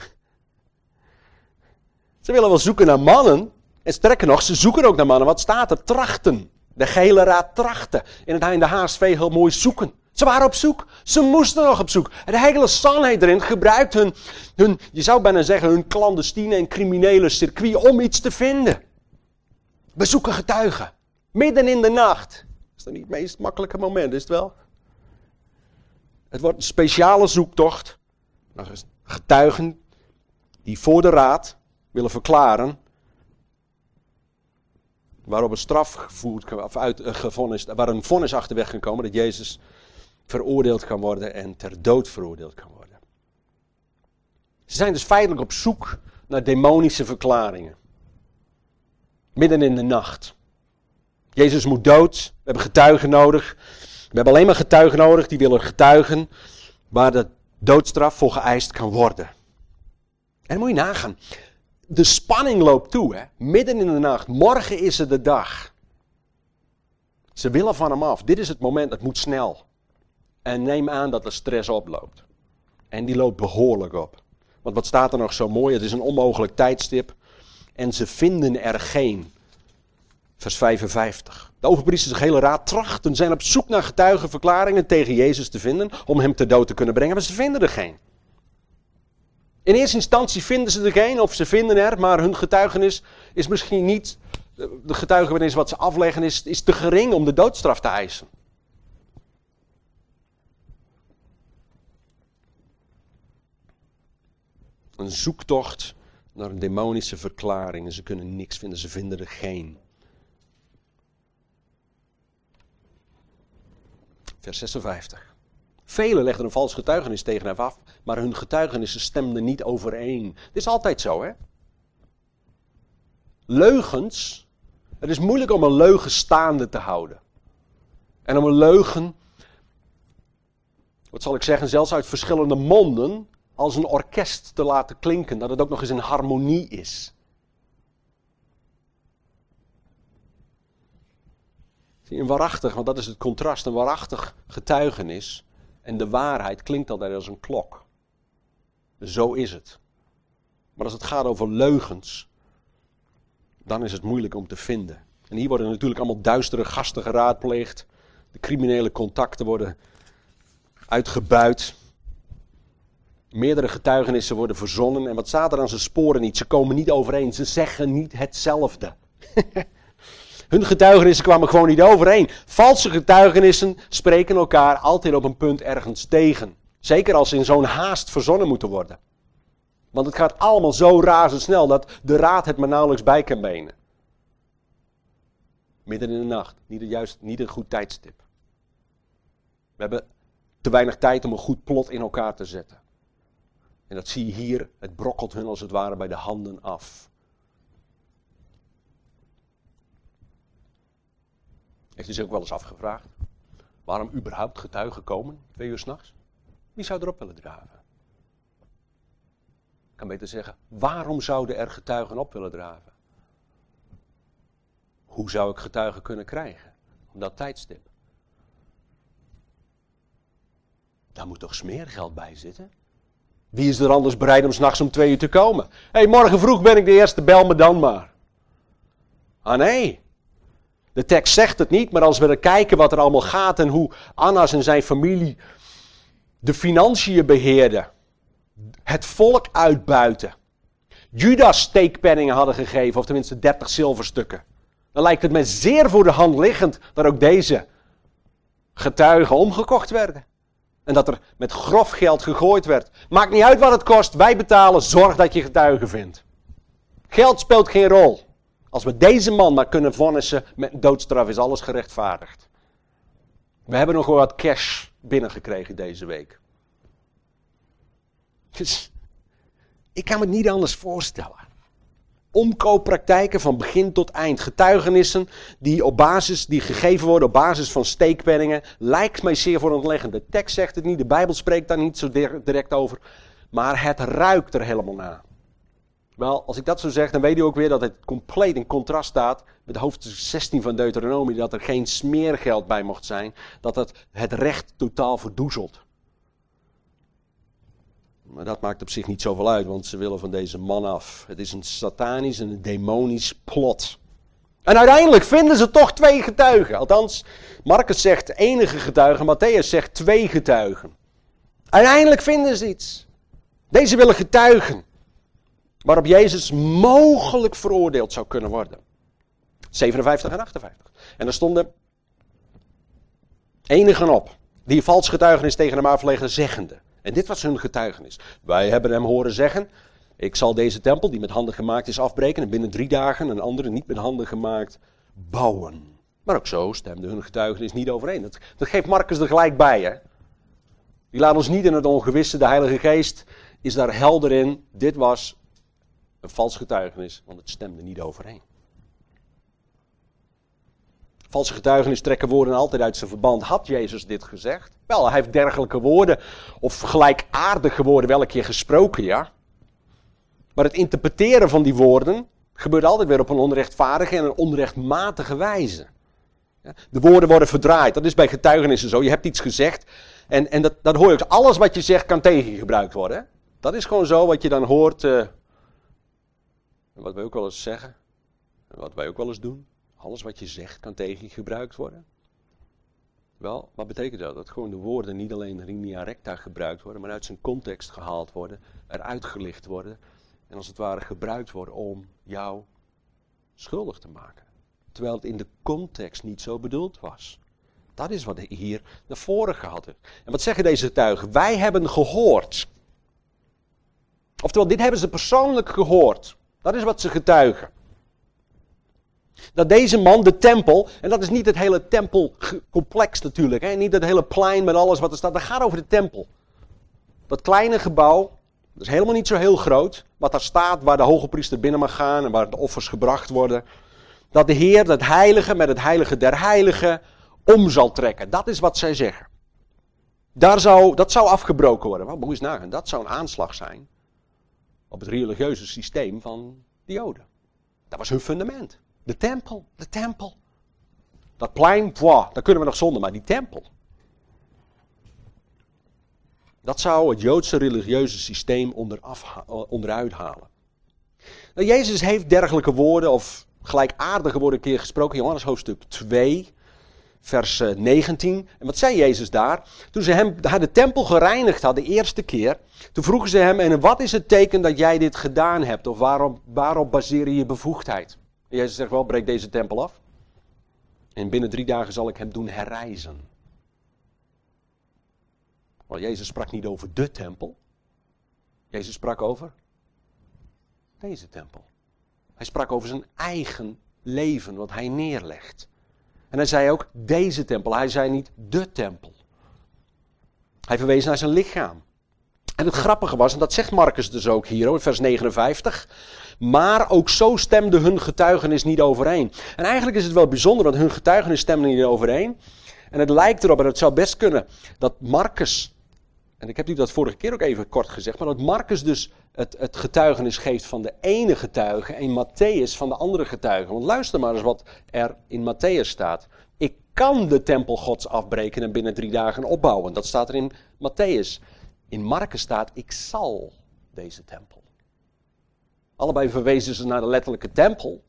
Ze willen wel zoeken naar mannen. En sterker nog, ze zoeken ook naar mannen. Wat staat er? Trachten. De gele raad trachten. In de HSV heel mooi zoeken. Ze waren op zoek. Ze moesten nog op zoek. Het hele Sanhedrin gebruikt hun, je zou bijna zeggen, hun clandestine en criminele circuit om iets te vinden. We zoeken getuigen. Midden in de nacht. Is dat niet het meest makkelijke moment, is het wel? Het wordt een speciale zoektocht. Getuigen die voor de raad willen verklaren waarop een straf waar een vonnis achterweg kan komen dat Jezus veroordeeld kan worden en ter dood veroordeeld kan worden. Ze zijn dus feitelijk op zoek naar demonische verklaringen. Midden in de nacht. Jezus moet dood. We hebben getuigen nodig. We hebben alleen maar getuigen nodig die willen getuigen waar de doodstraf voor geëist kan worden. En dan moet je nagaan. De spanning loopt toe, hè. Midden in de nacht. Morgen is het de dag. Ze willen van hem af. Dit is het moment, het moet snel. En neem aan dat de stress oploopt. En die loopt behoorlijk op. Want wat staat er nog zo mooi? Het is een onmogelijk tijdstip. En ze vinden er geen. Vers 55. De overpriesters, de hele raad, trachten, zijn op zoek naar getuigenverklaringen tegen Jezus te vinden. Om hem ter dood te kunnen brengen. Maar ze vinden er geen. In eerste instantie vinden ze er geen. Of ze vinden er. Maar hun getuigenis is misschien niet. De getuigenis wat ze afleggen is te gering om de doodstraf te eisen. Een zoektocht naar een demonische verklaring. En ze kunnen niks vinden. Ze vinden er geen. Vers 56. Velen legden een vals getuigenis tegen hem af. Maar hun getuigenissen stemden niet overeen. Dit is altijd zo, hè? Leugens. Het is moeilijk om een leugen staande te houden. En om een leugen, wat zal ik zeggen, zelfs uit verschillende monden als een orkest te laten klinken. Dat het ook nog eens in harmonie is. Zie, een waarachtig, want dat is het contrast, een waarachtig getuigenis en de waarheid klinkt altijd als een klok. Zo is het. Maar als het gaat over leugens, dan is het moeilijk om te vinden. En hier worden natuurlijk allemaal duistere gasten geraadpleegd. De criminele contacten worden uitgebuit. Meerdere getuigenissen worden verzonnen. En wat staat er aan? Ze sporen niet. Ze komen niet overeen. Ze zeggen niet hetzelfde. Hun getuigenissen kwamen gewoon niet overeen. Valse getuigenissen spreken elkaar altijd op een punt ergens tegen. Zeker als ze in zo'n haast verzonnen moeten worden. Want het gaat allemaal zo razendsnel dat de raad het maar nauwelijks bij kan benen. Midden in de nacht. Niet een goed tijdstip. We hebben te weinig tijd om een goed plot in elkaar te zetten. En dat zie je hier. Het brokkelt hun als het ware bij de handen af. Heeft u zich ook wel eens afgevraagd? Waarom überhaupt getuigen komen? 2 uur 's nachts? Wie zou erop willen draven? Ik kan beter zeggen, waarom zouden er getuigen op willen draven? Hoe zou ik getuigen kunnen krijgen? Op dat tijdstip. Daar moet toch smeergeld bij zitten? Wie is er anders bereid om 's nachts om 2 uur te komen? Hé, morgen vroeg ben ik de eerste, bel me dan maar. Ah nee. De tekst zegt het niet, maar als we er kijken wat er allemaal gaat en hoe Annas en zijn familie de financiën beheerden. Het volk uitbuiten. Judas steekpenningen hadden gegeven, of tenminste 30 zilverstukken. Dan lijkt het me zeer voor de hand liggend dat ook deze getuigen omgekocht werden. En dat er met grof geld gegooid werd. Maakt niet uit wat het kost, wij betalen, zorg dat je getuigen vindt. Geld speelt geen rol. Als we deze man maar kunnen vonnissen met doodstraf is alles gerechtvaardigd. We hebben nog wel wat cash binnengekregen deze week. Dus ik kan me het niet anders voorstellen. Omkooppraktijken van begin tot eind. Getuigenissen die gegeven worden op basis van steekpenningen. Lijkt mij zeer voor de hand liggend. De tekst zegt het niet, de Bijbel spreekt daar niet zo direct over. Maar het ruikt er helemaal naar. Wel, als ik dat zo zeg, dan weet u ook weer dat het compleet in contrast staat met hoofdstuk 16 van Deuteronomie. Dat er geen smeergeld bij mocht zijn. Dat het recht totaal verdoezelt. Maar dat maakt op zich niet zoveel uit, want ze willen van deze man af. Het is een satanisch en een demonisch plot. En uiteindelijk vinden ze toch 2 getuigen. Althans, Marcus zegt enige getuigen, Matthäus zegt 2 getuigen. Uiteindelijk vinden ze iets. Deze willen getuigen. Waarop Jezus mogelijk veroordeeld zou kunnen worden. 57 en 58. En er stonden enigen op die vals getuigenis tegen hem aflegden, zeggende. En dit was hun getuigenis. Wij hebben hem horen zeggen, ik zal deze tempel die met handen gemaakt is afbreken en binnen 3 dagen een andere niet met handen gemaakt bouwen. Maar ook zo stemde hun getuigenis niet overeen. Dat geeft Marcus er gelijk bij. Hè? Die laat ons niet in het ongewisse. De Heilige Geest is daar helder in. Dit was een vals getuigenis, want het stemde niet overeen. Valse getuigenis trekken woorden altijd uit zijn verband. Had Jezus dit gezegd? Wel, hij heeft dergelijke woorden, of gelijkaardige woorden wel een keer gesproken, ja. Maar het interpreteren van die woorden gebeurt altijd weer op een onrechtvaardige en een onrechtmatige wijze. Ja, de woorden worden verdraaid. Dat is bij getuigenissen zo. Je hebt iets gezegd en dat hoor je ook. Alles wat je zegt kan tegen je gebruikt worden. Hè? Dat is gewoon zo wat je dan hoort. Wat wij ook wel eens zeggen. En wat wij ook wel eens doen. Alles wat je zegt kan tegen je gebruikt worden. Wel, wat betekent dat? Dat gewoon de woorden niet alleen linea recta gebruikt worden, maar uit zijn context gehaald worden, eruit gelicht worden en als het ware gebruikt worden om jou schuldig te maken. Terwijl het in de context niet zo bedoeld was. Dat is wat hier naar voren gehaald is. En wat zeggen deze getuigen? Wij hebben gehoord. Oftewel, dit hebben ze persoonlijk gehoord. Dat is wat ze getuigen. Dat deze man de tempel, en dat is niet het hele tempelcomplex natuurlijk, hè, niet het hele plein met alles wat er staat, dat gaat over de tempel. Dat kleine gebouw, dat is helemaal niet zo heel groot, wat daar staat, waar de hoge priester binnen mag gaan en waar de offers gebracht worden. Dat de Heer het heilige met het heilige der heiligen om zal trekken. Dat is wat zij zeggen. Dat zou afgebroken worden. Moet je eens nagaan, dat zou een aanslag zijn op het religieuze systeem van de Joden. Dat was hun fundament. De tempel. Dat plein, daar kunnen we nog zonder, maar die tempel. Dat zou het Joodse religieuze systeem onderuit halen. Nou, Jezus heeft dergelijke woorden, of gelijkaardige woorden een keer gesproken. Johannes hoofdstuk 2, vers 19. En wat zei Jezus daar? Toen ze de tempel gereinigd hadden de eerste keer, toen vroegen ze hem, en wat is het teken dat jij dit gedaan hebt? Of waarop baseer je je bevoegdheid? En Jezus zegt wel, breek deze tempel af. En binnen 3 dagen zal ik hem doen herrijzen. Want Jezus sprak niet over de tempel. Jezus sprak over deze tempel. Hij sprak over zijn eigen leven, wat hij neerlegt. En hij zei ook deze tempel. Hij zei niet de tempel. Hij verwees naar zijn lichaam. En het grappige was, en dat zegt Marcus dus ook hier, in vers 59... maar ook zo stemde hun getuigenis niet overeen. En eigenlijk is het wel bijzonder, want hun getuigenis stemde niet overeen. En het lijkt erop, en het zou best kunnen, dat Marcus, en ik heb u dat vorige keer ook even kort gezegd, maar dat Marcus dus het getuigenis geeft van de ene getuige en Matthäus van de andere getuige. Want luister maar eens wat er in Matthäus staat. Ik kan de tempel Gods afbreken en binnen 3 dagen opbouwen. Dat staat er in Matthäus. In Marcus staat, ik zal deze tempel. Allebei verwezen ze naar de letterlijke tempel.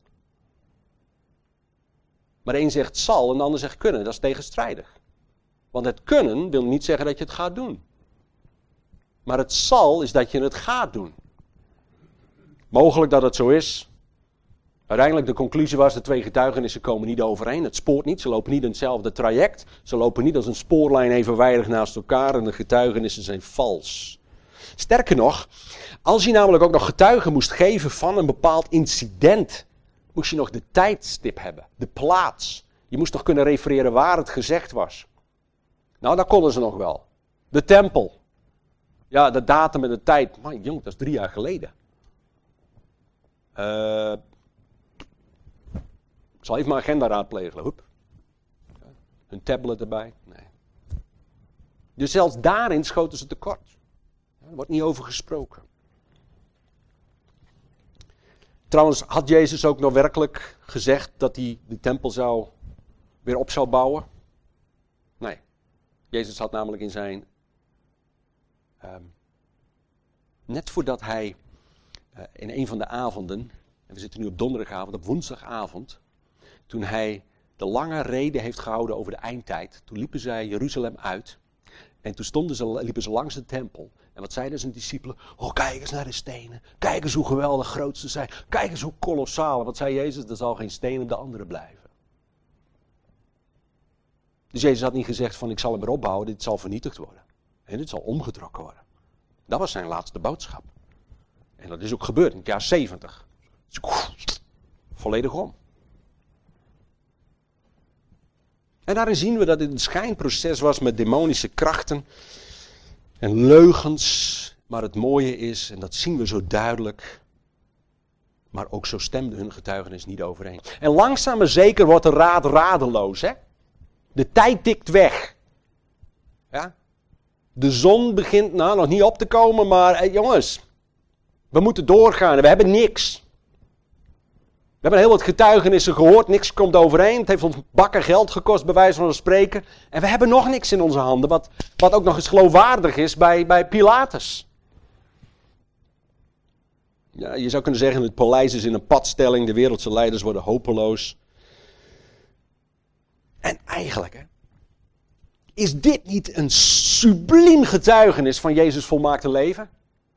Maar de een zegt zal en de ander zegt kunnen. Dat is tegenstrijdig. Want het kunnen wil niet zeggen dat je het gaat doen. Maar het zal is dat je het gaat doen. Mogelijk dat het zo is. Uiteindelijk de conclusie was, de 2 getuigenissen komen niet overeen. Het spoort niet, ze lopen niet in hetzelfde traject. Ze lopen niet als een spoorlijn evenwijdig naast elkaar en de getuigenissen zijn vals. Sterker nog, als je namelijk ook nog getuigen moest geven van een bepaald incident, moest je nog de tijdstip hebben, de plaats. Je moest nog kunnen refereren waar het gezegd was. Nou, dat konden ze nog wel. De tempel. Ja, de datum en de tijd. Maar jong, dat is 3 jaar geleden. Ik zal even mijn agenda raadplegen. Hoep. Een tablet erbij. Nee. Dus zelfs daarin schoten ze tekort. Er wordt niet over gesproken. Trouwens, had Jezus ook nog werkelijk gezegd dat hij de tempel weer op zou bouwen? Nee. Jezus had namelijk in zijn... net voordat hij in een van de avonden, en we zitten nu op donderdagavond, op woensdagavond, toen hij de lange rede heeft gehouden over de eindtijd, toen liepen zij Jeruzalem uit en toen liepen ze langs de tempel. En wat zeiden zijn discipelen? Oh, kijk eens naar de stenen. Kijk eens hoe geweldig groot ze zijn. Kijk eens hoe kolossaal. En wat zei Jezus? Er zal geen steen op de andere blijven. Dus Jezus had niet gezegd van ik zal hem weer opbouwen, dit zal vernietigd worden. En dit zal omgetrokken worden. Dat was zijn laatste boodschap. En dat is ook gebeurd in het jaar 70. Volledig om. En daarin zien we dat dit een schijnproces was met demonische krachten en leugens. Maar het mooie is, en dat zien we zo duidelijk, maar ook zo stemde hun getuigenis niet overeen. En langzaam maar zeker wordt de raad radeloos. Hè? De tijd tikt weg. Ja? De zon begint nog niet op te komen, maar jongens, We moeten doorgaan en we hebben niks. We hebben heel wat getuigenissen gehoord, niks komt overeen. Het heeft ons bakken geld gekost, bij wijze van spreken. En we hebben nog niks in onze handen, wat ook nog eens geloofwaardig is bij Pilatus. Ja, je zou kunnen zeggen, het paleis is in een padstelling, de wereldse leiders worden hopeloos. En eigenlijk, hè, is dit niet een subliem getuigenis van Jezus' volmaakte leven?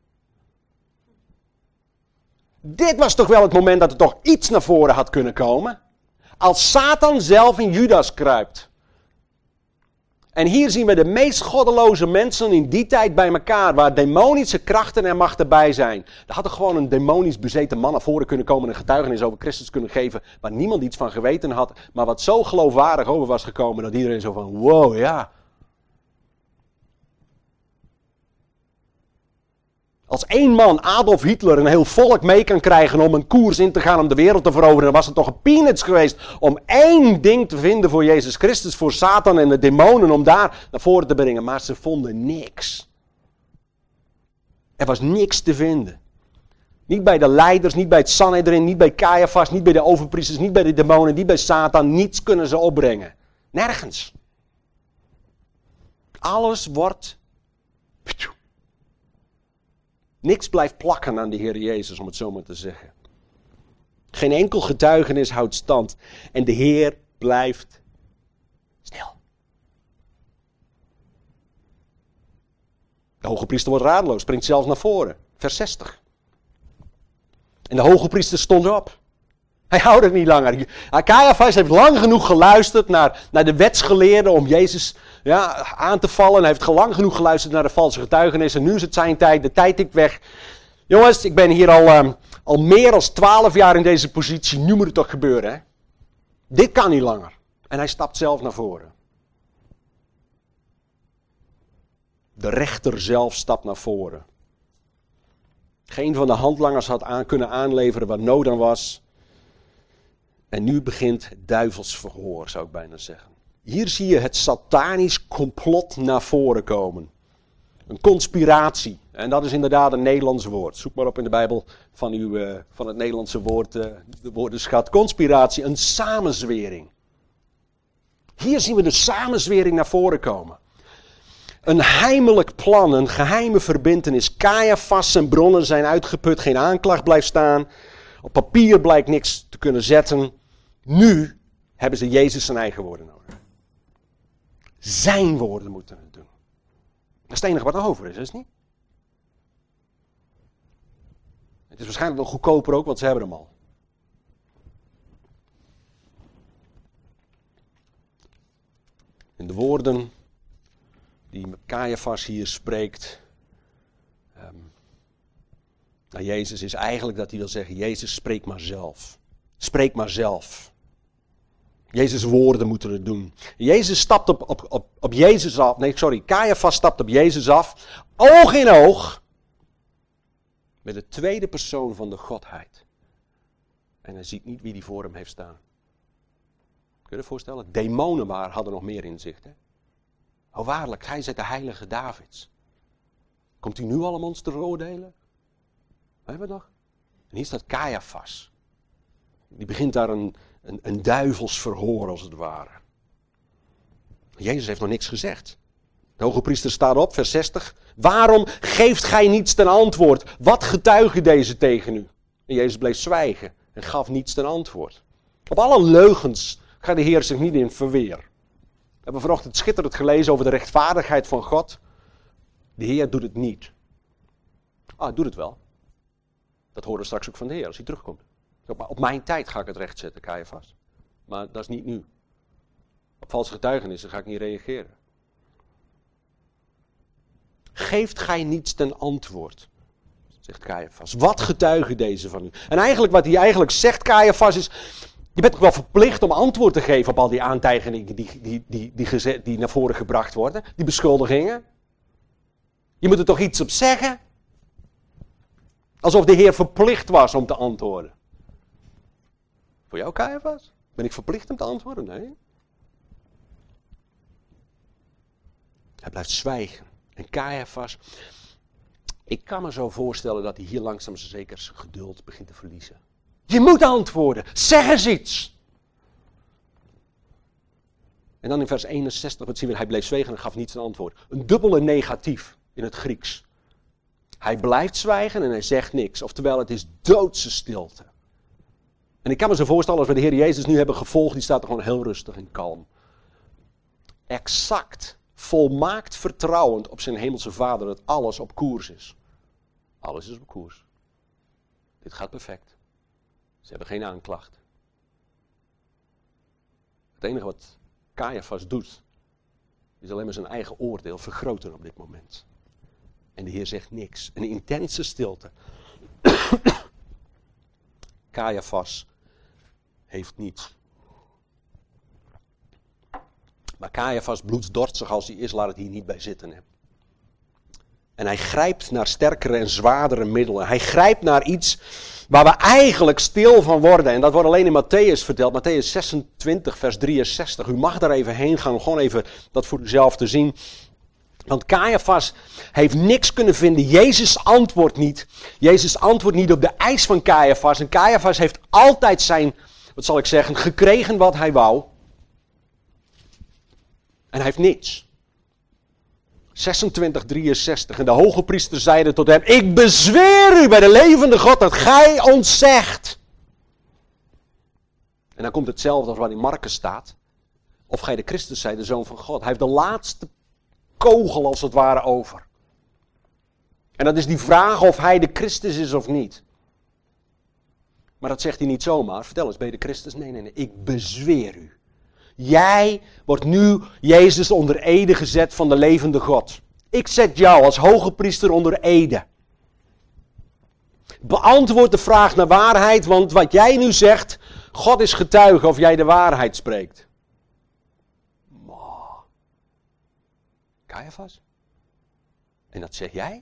Dit was toch wel het moment dat er toch iets naar voren had kunnen komen? Als Satan zelf in Judas kruipt. En hier zien we de meest goddeloze mensen in die tijd bij elkaar, waar demonische krachten en machten bij zijn. Er had er gewoon een demonisch bezeten man naar voren kunnen komen en een getuigenis over Christus kunnen geven, waar niemand iets van geweten had, maar wat zo geloofwaardig over was gekomen, dat iedereen zo van, wow, ja. Als één man, Adolf Hitler, een heel volk mee kan krijgen om een koers in te gaan om de wereld te veroveren, dan was het toch een peanuts geweest om één ding te vinden voor Jezus Christus, voor Satan en de demonen, om daar naar voren te brengen. Maar ze vonden niks. Er was niks te vinden. Niet bij de leiders, niet bij het Sanhedrin, niet bij Caiaphas, niet bij de overpriesters, niet bij de demonen, niet bij Satan. Niets kunnen ze opbrengen. Nergens. Alles wordt... Niks blijft plakken aan de Heer Jezus, om het zo maar te zeggen. Geen enkel getuigenis houdt stand. En de Heer blijft stil. De hoge priester wordt radeloos, springt zelfs naar voren. Vers 60. En de hoge priester stond op. Hij houdt het niet langer. Caiaphas heeft lang genoeg geluisterd naar de wetsgeleerden om Jezus aan te vallen. Hij heeft lang genoeg geluisterd naar de valse getuigenissen. Nu is het zijn tijd, de tijd tikt weg. Jongens, ik ben hier al meer dan 12 jaar in deze positie. Nu moet het toch gebeuren, hè? Dit kan niet langer. En hij stapt zelf naar voren. De rechter zelf stapt naar voren. Geen van de handlangers had kunnen aanleveren waar nood aan was. En nu begint het duivelsverhoor, zou ik bijna zeggen. Hier zie je het satanisch complot naar voren komen. Een conspiratie. En dat is inderdaad een Nederlands woord. Zoek maar op in de Bijbel van het Nederlandse woord, de woordenschat. Conspiratie, een samenzwering. Hier zien we de samenzwering naar voren komen. Een heimelijk plan, een geheime verbintenis. Caiaphas en bronnen zijn uitgeput, geen aanklacht blijft staan. Op papier blijkt niks te kunnen zetten. Nu hebben ze Jezus zijn eigen woorden nodig. Zijn woorden moeten het doen. Dat is het enige wat er over is het niet? Het is waarschijnlijk nog goedkoper ook, want ze hebben hem al. En de woorden die Caiaphas hier spreekt naar Jezus is eigenlijk dat hij wil zeggen, Jezus, spreek maar zelf. Spreek maar zelf. Jezus' woorden moeten het doen. Jezus stapt op Jezus af. Caiaphas stapt op Jezus af. Oog in oog. Met de tweede persoon van de Godheid. En hij ziet niet wie die voor hem heeft staan. Kun je je voorstellen? Demonen hadden nog meer inzicht. Hè? Oh waarlijk, hij is de heilige Davids. Komt hij nu al om ons te oordelen? Hebben we nog? En hier staat Caiaphas. Die begint daar een duivelsverhoor als het ware. Jezus heeft nog niks gezegd. De hoge priester staat op, vers 60. Waarom geeft gij niets ten antwoord? Wat getuigen deze tegen u? En Jezus bleef zwijgen en gaf niets ten antwoord. Op alle leugens gaat de Heer zich niet in verweer. We hebben vanochtend schitterend gelezen over de rechtvaardigheid van God. De Heer doet het niet. Hij doet het wel. Dat horen we straks ook van de Heer als hij terugkomt. Maar op mijn tijd ga ik het recht zetten, Caiaphas. Maar dat is niet nu. Op valse getuigenissen ga ik niet reageren. Geeft gij niets ten antwoord, zegt Caiaphas. Wat getuigen deze van u? En eigenlijk wat hij eigenlijk zegt, Caiaphas, is... Je bent toch wel verplicht om antwoord te geven op al die aantijgingen die naar voren gebracht worden. Die beschuldigingen. Je moet er toch iets op zeggen? Alsof de Heer verplicht was om te antwoorden. Voor jou, Caiaphas? Ben ik verplicht om te antwoorden? Nee. Hij blijft zwijgen. En Caiaphas, Ik kan me zo voorstellen dat hij hier langzaam zeker zijn geduld begint te verliezen. Je moet antwoorden, zeg eens iets. En dan in vers 61, wat zien we, hij bleef zwegen en gaf niet zijn antwoord. Een dubbele negatief in het Grieks. Hij blijft zwijgen en hij zegt niks. Oftewel, het is doodse stilte. En ik kan me zo voorstellen, als we de Heer Jezus nu hebben gevolgd, die staat er gewoon heel rustig en kalm. Exact, volmaakt vertrouwend op zijn hemelse Vader, dat alles op koers is. Alles is op koers. Dit gaat perfect. Ze hebben geen aanklacht. Het enige wat Caiaphas doet, is alleen maar zijn eigen oordeel vergroten op dit moment. En de Heer zegt niks. Een intense stilte. Caiaphas heeft niets. Maar Caiaphas, bloedsdorstig als hij is, laat het hier niet bij zitten. Hè. En hij grijpt naar sterkere en zwaardere middelen. Hij grijpt naar iets waar we eigenlijk stil van worden. En dat wordt alleen in Matthäus verteld. Matthäus 26, vers 63. U mag daar even heen gaan, gewoon even dat voor uzelf te zien. Want Caiaphas heeft niks kunnen vinden. Jezus antwoordt niet. Jezus antwoordt niet op de eis van Caiaphas. En Caiaphas heeft altijd zijn, wat zal ik zeggen, gekregen wat hij wou. En hij heeft niets. 26, 63. En de hoge priester zeide tot hem: ik bezweer u bij de levende God dat gij ons zegt. En dan komt hetzelfde als wat in Markus staat. Of gij de Christus zijt, de Zoon van God. Hij heeft de laatste kogel als het ware over. En dat is die vraag of hij de Christus is of niet. Maar dat zegt hij niet zomaar. Vertel eens, ben je de Christus? Nee. Ik bezweer u. Jij wordt nu, Jezus, onder ede gezet van de levende God. Ik zet jou als hoge priester onder ede. Beantwoord de vraag naar waarheid, want wat jij nu zegt, God is getuige of jij de waarheid spreekt. Caiaphas? En dat zeg jij?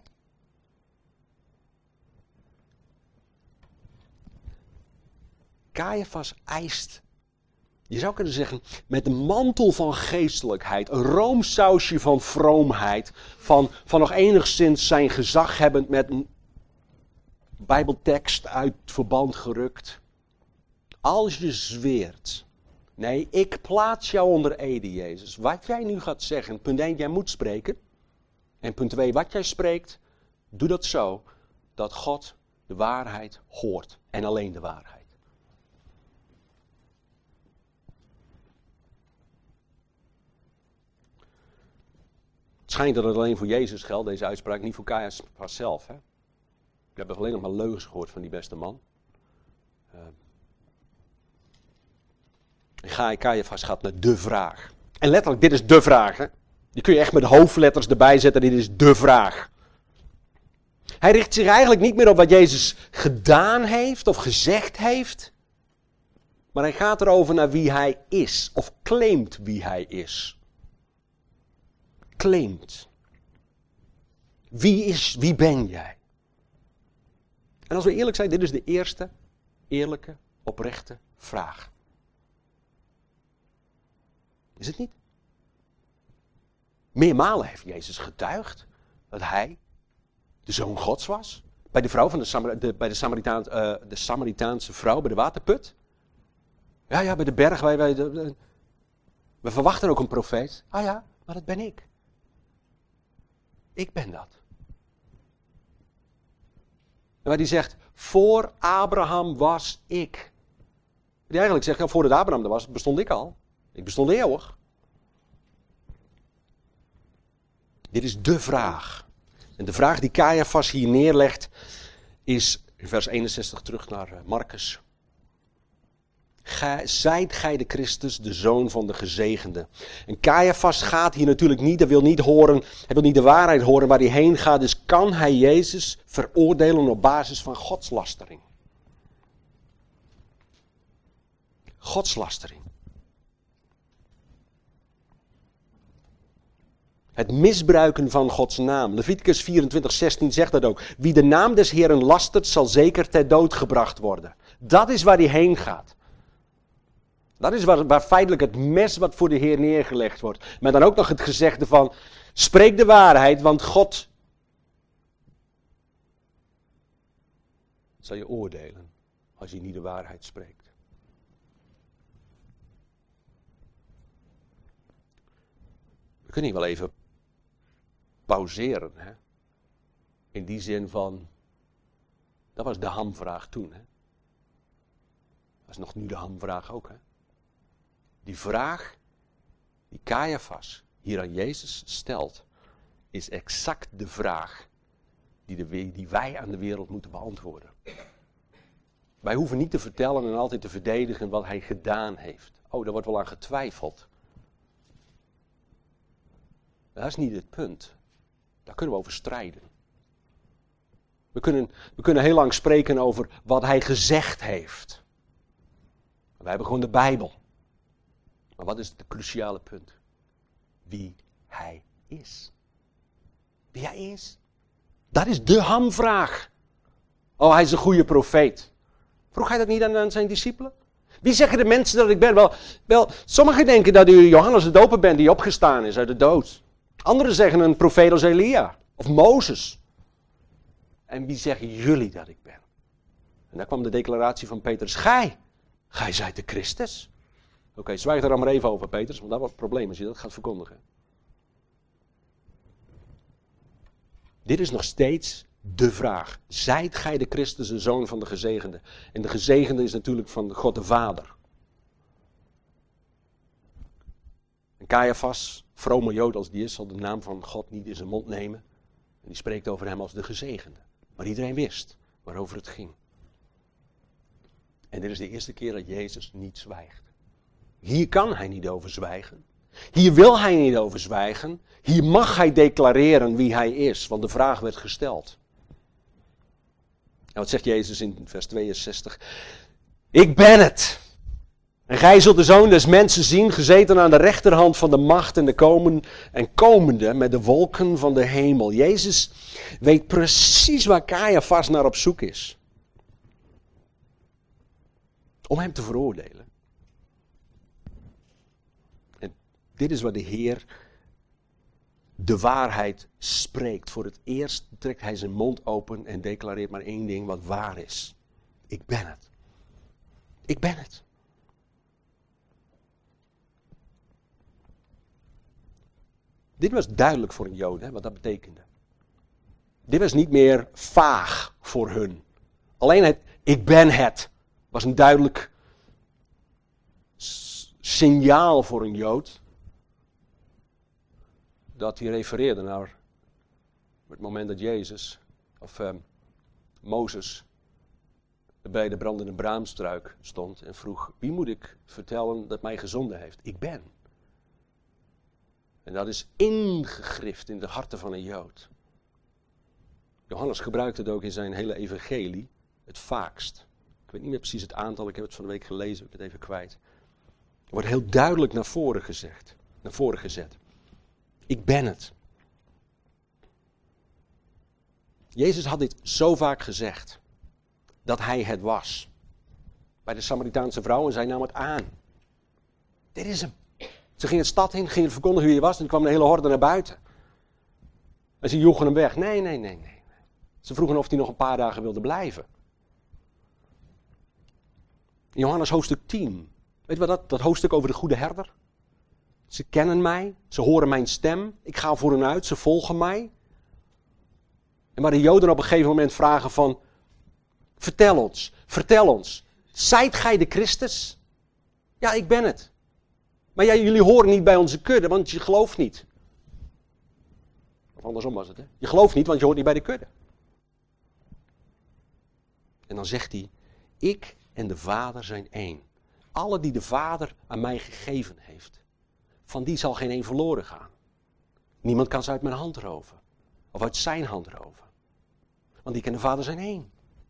Caiaphas eist, je zou kunnen zeggen, met een mantel van geestelijkheid, een roomsausje van vroomheid, van nog enigszins zijn gezag hebbend met een Bijbeltekst uit verband gerukt. Als je zweert, nee, ik plaats jou onder ede, Jezus. Wat jij nu gaat zeggen, punt 1, jij moet spreken. En punt 2, wat jij spreekt, doe dat zo dat God de waarheid hoort. En alleen de waarheid. Het schijnt dat het alleen voor Jezus geldt, deze uitspraak, niet voor Caiaphas zelf. Hè? Ik heb alleen nog maar leugens gehoord van die beste man. Caiaphas gaat naar de vraag. En letterlijk, dit is de vraag. Hè? Die kun je echt met hoofdletters erbij zetten, dit is de vraag. Hij richt zich eigenlijk niet meer op wat Jezus gedaan heeft of gezegd heeft. Maar hij gaat erover naar wie hij is. Of claimt wie hij is. Claimt. Wie ben jij? En als we eerlijk zijn, dit is de eerste eerlijke, oprechte vraag. Is het niet? Meermalen heeft Jezus getuigd dat hij de Zoon Gods was. Bij de vrouw van de Samaritaanse vrouw bij de waterput. Ja, bij de berg. We verwachten ook een profeet. Ah ja, maar dat ben ik. Ik ben dat. En waar die zegt, voor Abraham was ik. Die eigenlijk zegt, voordat Abraham er was, bestond ik al. Ik bestond eeuwig. Dit is de vraag. En de vraag die Caiaphas hier neerlegt is, in vers 61 terug naar Markus. Zijt gij de Christus, de Zoon van de Gezegende? En Caiaphas gaat hier natuurlijk niet, hij wil niet de waarheid horen waar hij heen gaat. Dus kan hij Jezus veroordelen op basis van godslastering? Godslastering. Het misbruiken van Gods naam. Leviticus 24:16 zegt dat ook. Wie de naam des Heeren lastert, zal zeker ter dood gebracht worden. Dat is waar hij heen gaat. Dat is waar feitelijk het mes wat voor de Heer neergelegd wordt. Maar dan ook nog het gezegde van, spreek de waarheid, want God zal je oordelen als je niet de waarheid spreekt. We kunnen hier wel even pauzeren. Hè? In die zin van, dat was de hamvraag toen. Hè? Dat is nog nu de hamvraag ook. Hè? Die vraag die Caiaphas hier aan Jezus stelt, is exact de vraag die wij aan de wereld moeten beantwoorden. Wij hoeven niet te vertellen en altijd te verdedigen wat hij gedaan heeft. Oh, daar wordt wel aan getwijfeld. Dat is niet het punt. Daar kunnen we over strijden. We kunnen heel lang spreken over wat hij gezegd heeft. We hebben gewoon de Bijbel. Maar wat is het cruciale punt? Wie hij is. Wie hij is. Dat is de hamvraag. Oh, hij is een goede profeet. Vroeg hij dat niet aan zijn discipelen? Wie zeggen de mensen dat ik ben? Wel, sommigen denken dat u Johannes de Doper bent die opgestaan is uit de dood. Anderen zeggen een profeet als Elia of Mozes. En wie zeggen jullie dat ik ben? En daar kwam de declaratie van Petrus. Gij zijt de Christus. Oké, zwijg er dan maar even over, Petrus, want dat wordt het probleem als je dat gaat verkondigen. Dit is nog steeds de vraag. Zijt gij de Christus, de zoon van de gezegende? En de gezegende is natuurlijk van God de Vader. En Caiaphas, vrome Jood als die is, zal de naam van God niet in zijn mond nemen. En die spreekt over hem als de gezegende. Maar iedereen wist waarover het ging. En dit is de eerste keer dat Jezus niet zwijgt. Hier kan hij niet over zwijgen. Hier wil hij niet over zwijgen. Hier mag hij declareren wie hij is, want de vraag werd gesteld. En wat zegt Jezus in vers 62? Ik ben het. En gij zult de Zoon des Mensen zien, gezeten aan de rechterhand van de macht en de komende met de wolken van de hemel. Jezus weet precies waar Caiaphas naar op zoek is. Om hem te veroordelen. En dit is wat de Heer de waarheid spreekt. Voor het eerst trekt hij zijn mond open en declareert maar één ding wat waar is. Ik ben het. Ik ben het. Dit was duidelijk voor een Jood, hè, wat dat betekende. Dit was niet meer vaag voor hun. Alleen het ik ben het was een duidelijk signaal voor een Jood. Dat hij refereerde naar het moment dat Jezus, of Mozes, bij de brandende braamstruik stond en vroeg, wie moet ik vertellen dat mij gezonden heeft? Ik ben. En dat is ingegrift in de harten van een Jood. Johannes gebruikt het ook in zijn hele evangelie het vaakst. Ik weet niet meer precies het aantal, ik heb het van de week gelezen, ik ben het even kwijt. Er wordt heel duidelijk naar voren gezet. Ik ben het. Jezus had dit zo vaak gezegd, dat hij het was. Bij de Samaritaanse vrouw en zij nam het aan. Dit is hem. Ze gingen de stad in, gingen verkondigen wie hij was en er kwam een hele horde naar buiten. En ze joegen hem weg. Nee. Ze vroegen of hij nog een paar dagen wilde blijven. In Johannes hoofdstuk 10. Weet je wat dat hoofdstuk over de goede herder? Ze kennen mij, ze horen mijn stem, ik ga voor hen uit, ze volgen mij. En waar de Joden op een gegeven moment vragen van, vertel ons, zijt gij de Christus? Ja, ik ben het. Maar jullie horen niet bij onze kudde, want je gelooft niet. Of andersom was het, hè? Je gelooft niet, want je hoort niet bij de kudde. En dan zegt hij, ik en de Vader zijn één. Alle die de Vader aan mij gegeven heeft, van die zal geen één verloren gaan. Niemand kan ze uit mijn hand roven. Of uit zijn hand roven. Want ik en de Vader zijn één.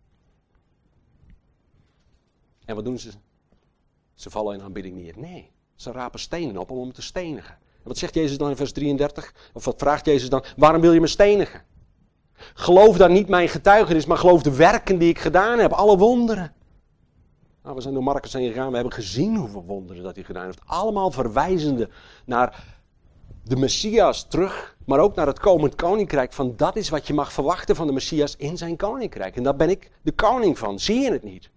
En wat doen ze? Ze vallen in aanbidding neer. Nee, ze rapen stenen op om hem te stenigen. En wat zegt Jezus dan in vers 33? Of wat vraagt Jezus dan? Waarom wil je me stenigen? Geloof dan niet mijn getuigenis, maar geloof de werken die ik gedaan heb. Alle wonderen. Nou, we zijn door Marcus heen gegaan. We hebben gezien hoeveel wonderen dat hij gedaan heeft. Allemaal verwijzende naar de Messias terug, maar ook naar het komend koninkrijk. Van dat is wat je mag verwachten van de Messias in zijn koninkrijk. En daar ben ik de koning van. Zie je het niet?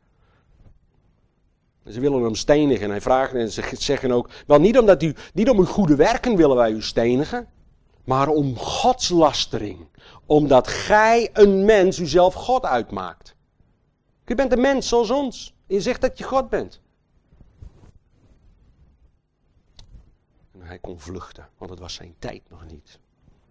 En ze willen hem stenigen. En hij vraagt en ze zeggen ook, wel niet om uw goede werken willen wij u stenigen, maar om godslastering. Omdat gij een mens uzelf God uitmaakt. Je bent een mens zoals ons. Je zegt dat je God bent. En hij kon vluchten, want het was zijn tijd nog niet.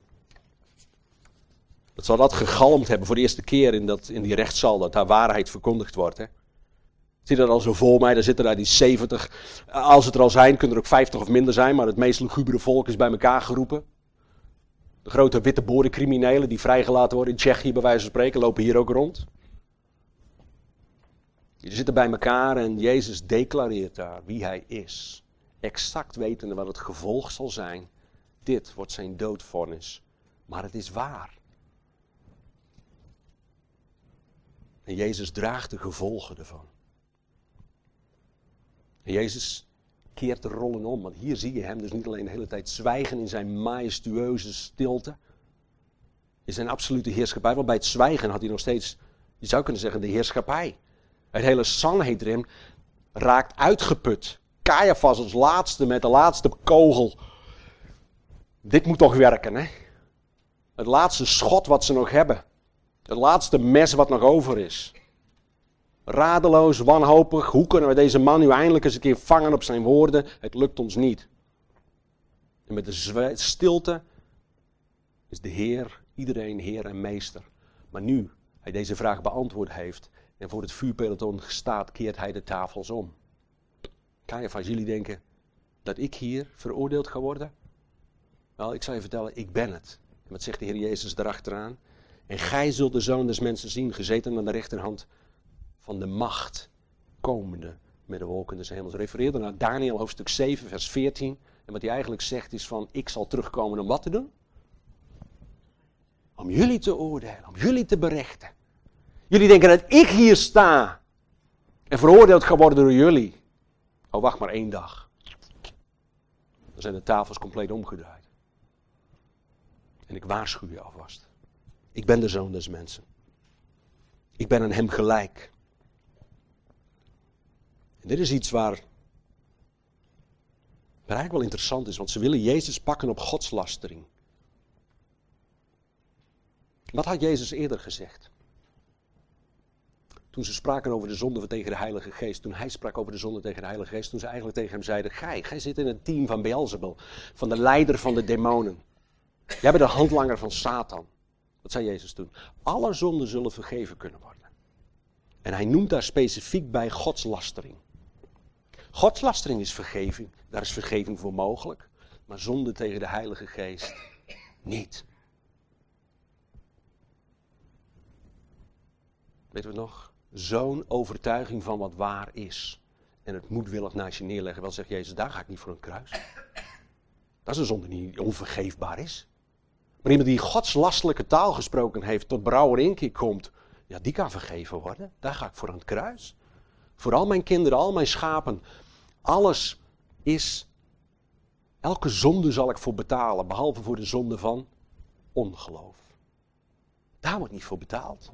Dat zal dat gegalmd hebben voor de eerste keer in die rechtszaal, dat daar waarheid verkondigd wordt. Hè? Zie je dat al zo voor mij, daar zitten daar die 70. Als het er al zijn, kunnen er ook 50 of minder zijn, maar het meest lugubere volk is bij elkaar geroepen. De grote witte boordencriminelen die vrijgelaten worden in Tsjechië bij wijze van spreken, lopen hier ook rond. Die zitten bij elkaar en Jezus declareert daar wie hij is. Exact wetende wat het gevolg zal zijn. Dit wordt zijn doodvonnis. Maar het is waar. En Jezus draagt de gevolgen ervan. En Jezus keert de rollen om. Want hier zie je hem dus niet alleen de hele tijd zwijgen in zijn majestueuze stilte. In zijn absolute heerschappij. Want bij het zwijgen had hij nog steeds, je zou kunnen zeggen, de heerschappij. Het hele Sanhedrin raakt uitgeput. Caiaphas als laatste met de laatste kogel. Dit moet toch werken, hè? Het laatste schot wat ze nog hebben. Het laatste mes wat nog over is. Radeloos, wanhopig. Hoe kunnen we deze man nu eindelijk eens een keer vangen op zijn woorden? Het lukt ons niet. En met de stilte is de Heer, iedereen Heer en Meester. Maar nu hij deze vraag beantwoord heeft en voor het vuurpeloton staat, keert hij de tafels om. Caiaphas, jullie denken dat ik hier veroordeeld ga worden? Wel, ik zal je vertellen, ik ben het. En wat zegt de Heer Jezus daarachteraan? En gij zult de Zoon des Mensen zien, gezeten aan de rechterhand van de macht, komende met de wolken des hemels. Refereerde naar Daniel hoofdstuk 7, vers 14. En wat hij eigenlijk zegt is van, ik zal terugkomen om wat te doen? Om jullie te oordelen, om jullie te berechten. Jullie denken dat ik hier sta en veroordeeld ga worden door jullie. Oh, wacht maar 1 dag. Dan zijn de tafels compleet omgedraaid. En ik waarschuw je alvast. Ik ben de Zoon des Mensen. Ik ben aan hem gelijk. En dit is iets waar eigenlijk wel interessant is, want ze willen Jezus pakken op godslastering. Wat had Jezus eerder gezegd? Toen ze spraken over de zonde tegen de Heilige Geest, toen hij sprak over de zonde tegen de Heilige Geest, toen ze eigenlijk tegen hem zeiden, gij zit in het team van Beelzebul, van de leider van de demonen. Jij bent de handlanger van Satan. Wat zei Jezus toen? Alle zonden zullen vergeven kunnen worden. En hij noemt daar specifiek bij godslastering. Godslastering is vergeving, daar is vergeving voor mogelijk, maar zonde tegen de Heilige Geest niet. Weten we het nog? Zo'n overtuiging van wat waar is. En het moedwillig naast je neerleggen. Wel zegt Jezus, daar ga ik niet voor een kruis. Dat is een zonde die onvergeefbaar is. Maar iemand die godslastelijke taal gesproken heeft, tot brouw en inkeer komt, ja, die kan vergeven worden. Daar ga ik voor aan het kruis. Voor al mijn kinderen, al mijn schapen. Alles is, elke zonde zal ik voor betalen, behalve voor de zonde van ongeloof. Daar wordt niet voor betaald.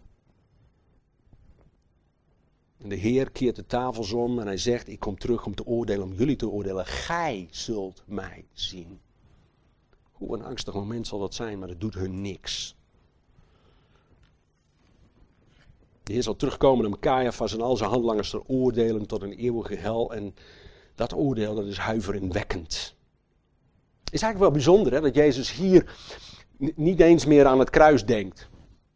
En de Heer keert de tafels om en hij zegt, ik kom terug om te oordelen, om jullie te oordelen. Gij zult mij zien. Hoe een angstig moment zal dat zijn, maar het doet hun niks. De Heer zal terugkomen om Caiaphas en al zijn handlangers te oordelen tot een eeuwige hel. En dat oordeel, dat is huiveringwekkend. Het is eigenlijk wel bijzonder, hè, dat Jezus hier niet eens meer aan het kruis denkt.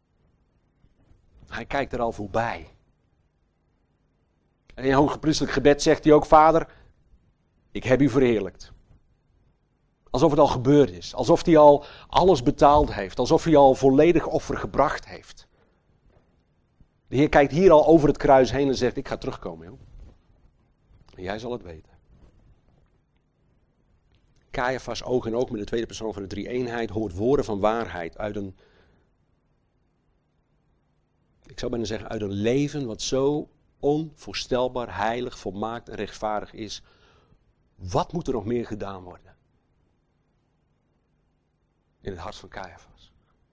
Hij kijkt er al voorbij. En in hooggepriestelijk gebed zegt hij ook, Vader, ik heb u verheerlijkt. Alsof het al gebeurd is. Alsof hij al alles betaald heeft. Alsof hij al volledig offer gebracht heeft. De Heer kijkt hier al over het kruis heen en zegt, ik ga terugkomen, joh. En jij zal het weten. Caiaphas, oog in oog met de tweede persoon van de drie-eenheid, hoort woorden van waarheid uit een, ik zou bijna zeggen, uit een leven wat zo onvoorstelbaar, heilig, volmaakt en rechtvaardig is. Wat moet er nog meer gedaan worden? in het hart van Caiaphas.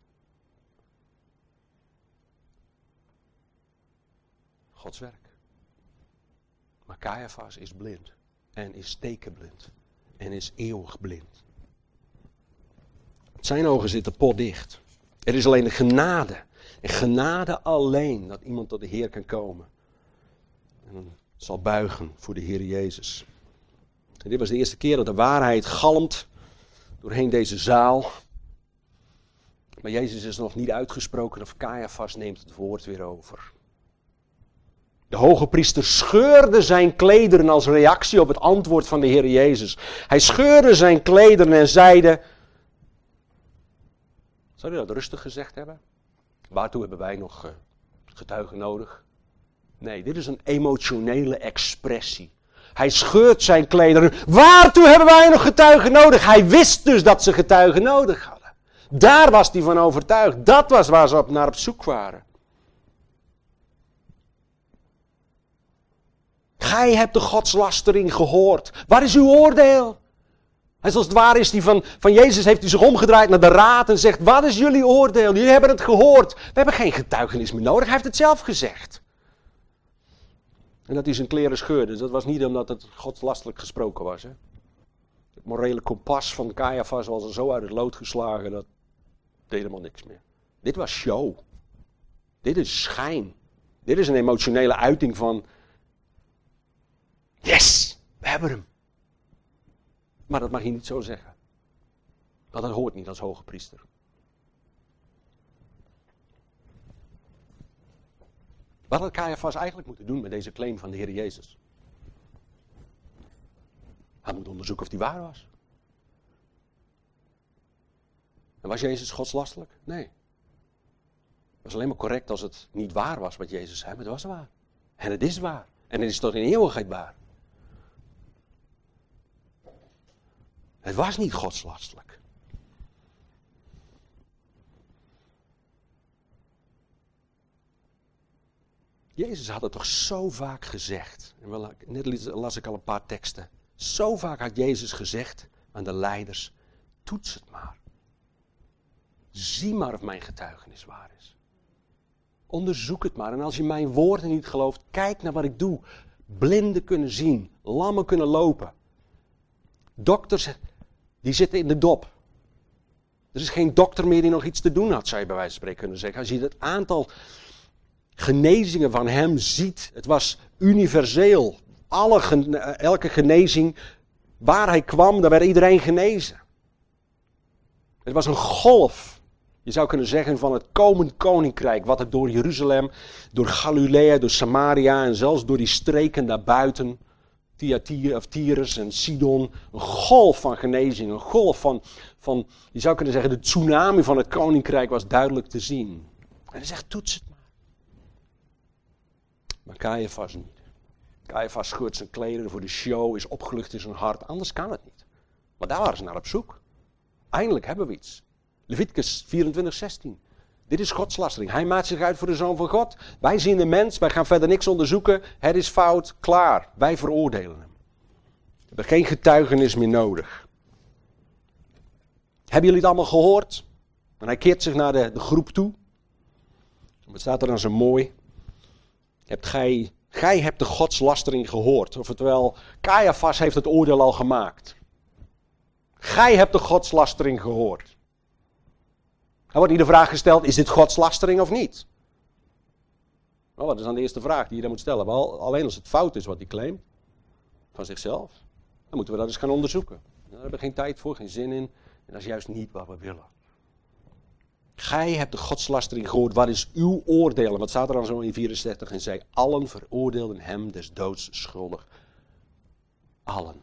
Gods werk. Maar Caiaphas is blind. En is tekenblind. En is eeuwig blind. Zijn ogen zitten potdicht. Er is alleen de genade. En genade alleen dat iemand tot de Heer kan komen. En zal buigen voor de Heer Jezus. En dit was de eerste keer dat de waarheid galmt doorheen deze zaal. Maar Jezus is nog niet uitgesproken of Caiaphas neemt het woord weer over. De hoge priester scheurde zijn klederen als reactie op het antwoord van de Heer Jezus. Hij scheurde zijn klederen en zeide... Zou hij dat rustig gezegd hebben? Waartoe hebben wij nog getuigen nodig? Nee, dit is een emotionele expressie. Hij scheurt zijn klederen. Waartoe hebben wij nog getuigen nodig? Hij wist dus dat ze getuigen nodig hadden. Daar was hij van overtuigd. Dat was waar ze naar op zoek waren. Gij hebt de godslastering gehoord. Waar is uw oordeel? En zoals het waar is die van Jezus heeft hij zich omgedraaid naar de raad en zegt, wat is jullie oordeel? Jullie hebben het gehoord. We hebben geen getuigenis meer nodig. Hij heeft het zelf gezegd. En dat hij zijn kleren scheurde. Dus dat was niet omdat het godslastelijk gesproken was. Hè? Het morele kompas van Caiaphas was er zo uit het lood geslagen, dat deed helemaal niks meer. Dit was show. Dit is schijn. Dit is een emotionele uiting van, yes, we hebben hem. Maar dat mag je niet zo zeggen. Want dat hoort niet als hoge priester. Wat had Caiaphas eigenlijk moeten doen met deze claim van de Heer Jezus? Hij moet onderzoeken of die waar was. En was Jezus godslastelijk? Nee. Het was alleen maar correct als het niet waar was wat Jezus zei, maar het was waar. En het is waar. En het is tot in eeuwigheid waar. Het was niet godslastelijk. Jezus had het toch zo vaak gezegd. En net las ik al een paar teksten. Zo vaak had Jezus gezegd aan de leiders, toets het maar. Zie maar of mijn getuigenis waar is. Onderzoek het maar. En als je mijn woorden niet gelooft, kijk naar wat ik doe. Blinden kunnen zien, lammen kunnen lopen. Dokters, die zitten in de dop. Er is geen dokter meer die nog iets te doen had, zou je bij wijze van spreken kunnen zeggen. Als je het aantal genezingen van hem ziet, het was universeel. Elke genezing, waar hij kwam, daar werd iedereen genezen. Het was een golf, je zou kunnen zeggen, van het komend koninkrijk, wat er door Jeruzalem, door Galilea, door Samaria en zelfs door die streken daarbuiten, Tyrus en Sidon, een golf van genezing, een golf van, je zou kunnen zeggen, de tsunami van het koninkrijk was duidelijk te zien. En hij zegt, toets het maar. Maar Caiaphas niet. Caiaphas scheurt zijn klederen voor de show, is opgelucht in zijn hart, anders kan het niet. Maar daar waren ze naar op zoek. Eindelijk hebben we iets. Leviticus 24:16. Dit is godslastering. Hij maakt zich uit voor de Zoon van God. Wij zien de mens, wij gaan verder niks onderzoeken. Het is fout, klaar. Wij veroordelen hem. We hebben geen getuigenis meer nodig. Hebben jullie het allemaal gehoord? En hij keert zich naar de groep toe. Wat staat er dan zo mooi? Gij hebt de godslastering gehoord. Oftewel, Caiaphas heeft het oordeel al gemaakt. Gij hebt de godslastering gehoord. Dan wordt hier de vraag gesteld, is dit godslastering of niet? Nou, dat is dan de eerste vraag die je dan moet stellen. Alleen als het fout is wat hij claimt, van zichzelf, dan moeten we dat eens gaan onderzoeken. Daar hebben we geen tijd voor, geen zin in. En dat is juist niet wat we willen. Gij hebt de godslastering gehoord, wat is uw oordeel? En wat staat er dan zo in 64? En zij allen veroordeelden hem des doods schuldig. Allen.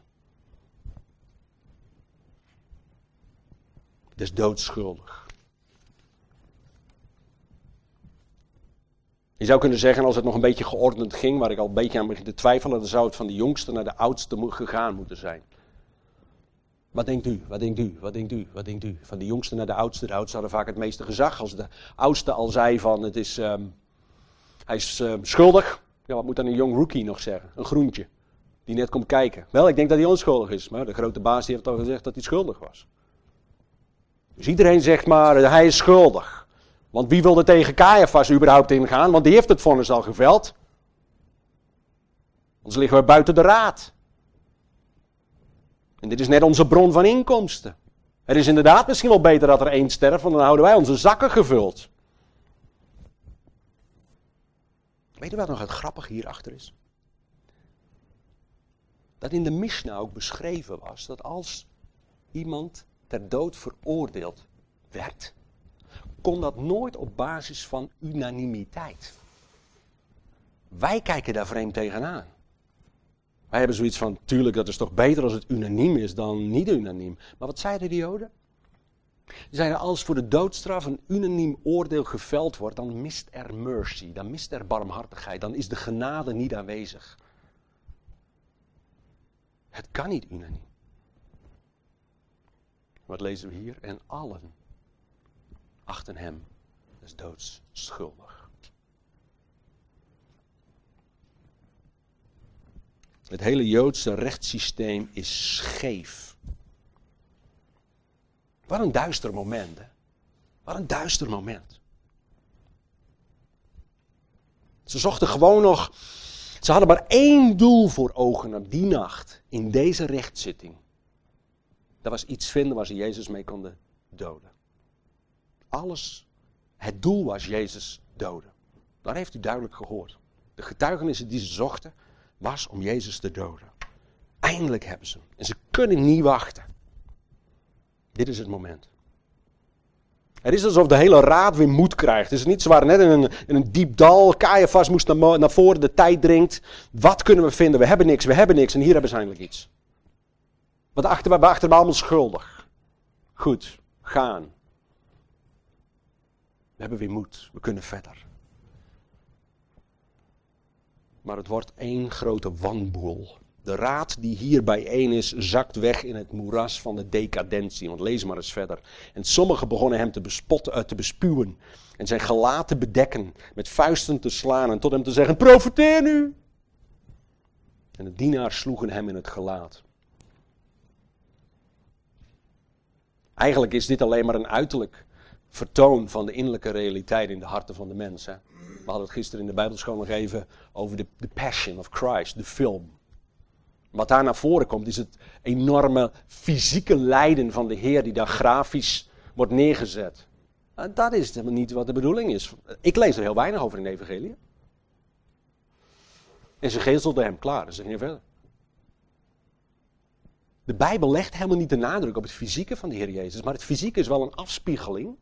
Des doods schuldig. Je zou kunnen zeggen, als het nog een beetje geordend ging, waar ik al een beetje aan begin te twijfelen, dan zou het van de jongste naar de oudste gegaan moeten zijn. Wat denkt u? Wat denkt u? Wat denkt u? Wat denkt u? Van de jongste naar de oudste hadden vaak het meeste gezag. Als de oudste al zei van hij is schuldig, ja, wat moet dan een young rookie nog zeggen? Een groentje, die net komt kijken. Wel, ik denk dat hij onschuldig is, maar de grote baas die heeft al gezegd dat hij schuldig was. Dus iedereen zegt maar, hij is schuldig. Want wie wil er tegen Caiaphas überhaupt ingaan? Want die heeft het vonnis al geveld. Anders liggen we buiten de raad. En dit is net onze bron van inkomsten. Het is inderdaad misschien wel beter dat er één sterft, want dan houden wij onze zakken gevuld. Weet u wat nog het grappige hierachter is? Dat in de Mishnah ook beschreven was dat als iemand ter dood veroordeeld werd, kon dat nooit op basis van unanimiteit. Wij kijken daar vreemd tegenaan. Wij hebben zoiets van, tuurlijk, dat is toch beter als het unaniem is dan niet unaniem. Maar wat zeiden de Joden? Die zeiden, als voor de doodstraf een unaniem oordeel geveld wordt, dan mist er mercy, dan mist er barmhartigheid, dan is de genade niet aanwezig. Het kan niet unaniem. Wat lezen we hier? En allen achten hem als doodsschuldig. Het hele Joodse rechtssysteem is scheef. Wat een duister moment, hè? Wat een duister moment. Ze zochten gewoon nog. Ze hadden maar één doel voor ogen op die nacht. In deze rechtszitting. Dat was iets vinden waar ze Jezus mee konden doden. Alles. Het doel was Jezus doden. Dat heeft u duidelijk gehoord. De getuigenissen die ze zochten, was om Jezus te doden. Eindelijk hebben ze hem. En ze kunnen niet wachten. Dit is het moment. Het is alsof de hele raad weer moed krijgt. Het is niet, ze waren net in een diep dal. Caiaphas moest naar voren, de tijd dringt. Wat kunnen we vinden? We hebben niks. En hier hebben ze eindelijk iets. Want we achten we allemaal schuldig. Goed, gaan. We hebben weer moed. We kunnen verder. Maar het wordt één grote wanboel. De raad die hier bijeen is, zakt weg in het moeras van de decadentie. Want lees maar eens verder. En sommigen begonnen hem te bespotten, te bespuwen. En zijn gelaat te bedekken, met vuisten te slaan en tot hem te zeggen, profeteer nu! En de dienaars sloegen hem in het gelaat. Eigenlijk is dit alleen maar een uiterlijk vertoon van de innerlijke realiteit in de harten van de mens. Hè? We hadden het gisteren in de Bijbelschool nog even over de Passion of Christ, de film. Wat daar naar voren komt is het enorme fysieke lijden van de Heer die daar grafisch wordt neergezet. En dat is helemaal niet wat de bedoeling is. Ik lees er heel weinig over in de evangelie. En ze geestelden hem klaar, dus ze gingen verder. De Bijbel legt helemaal niet de nadruk op het fysieke van de Heer Jezus, maar het fysieke is wel een afspiegeling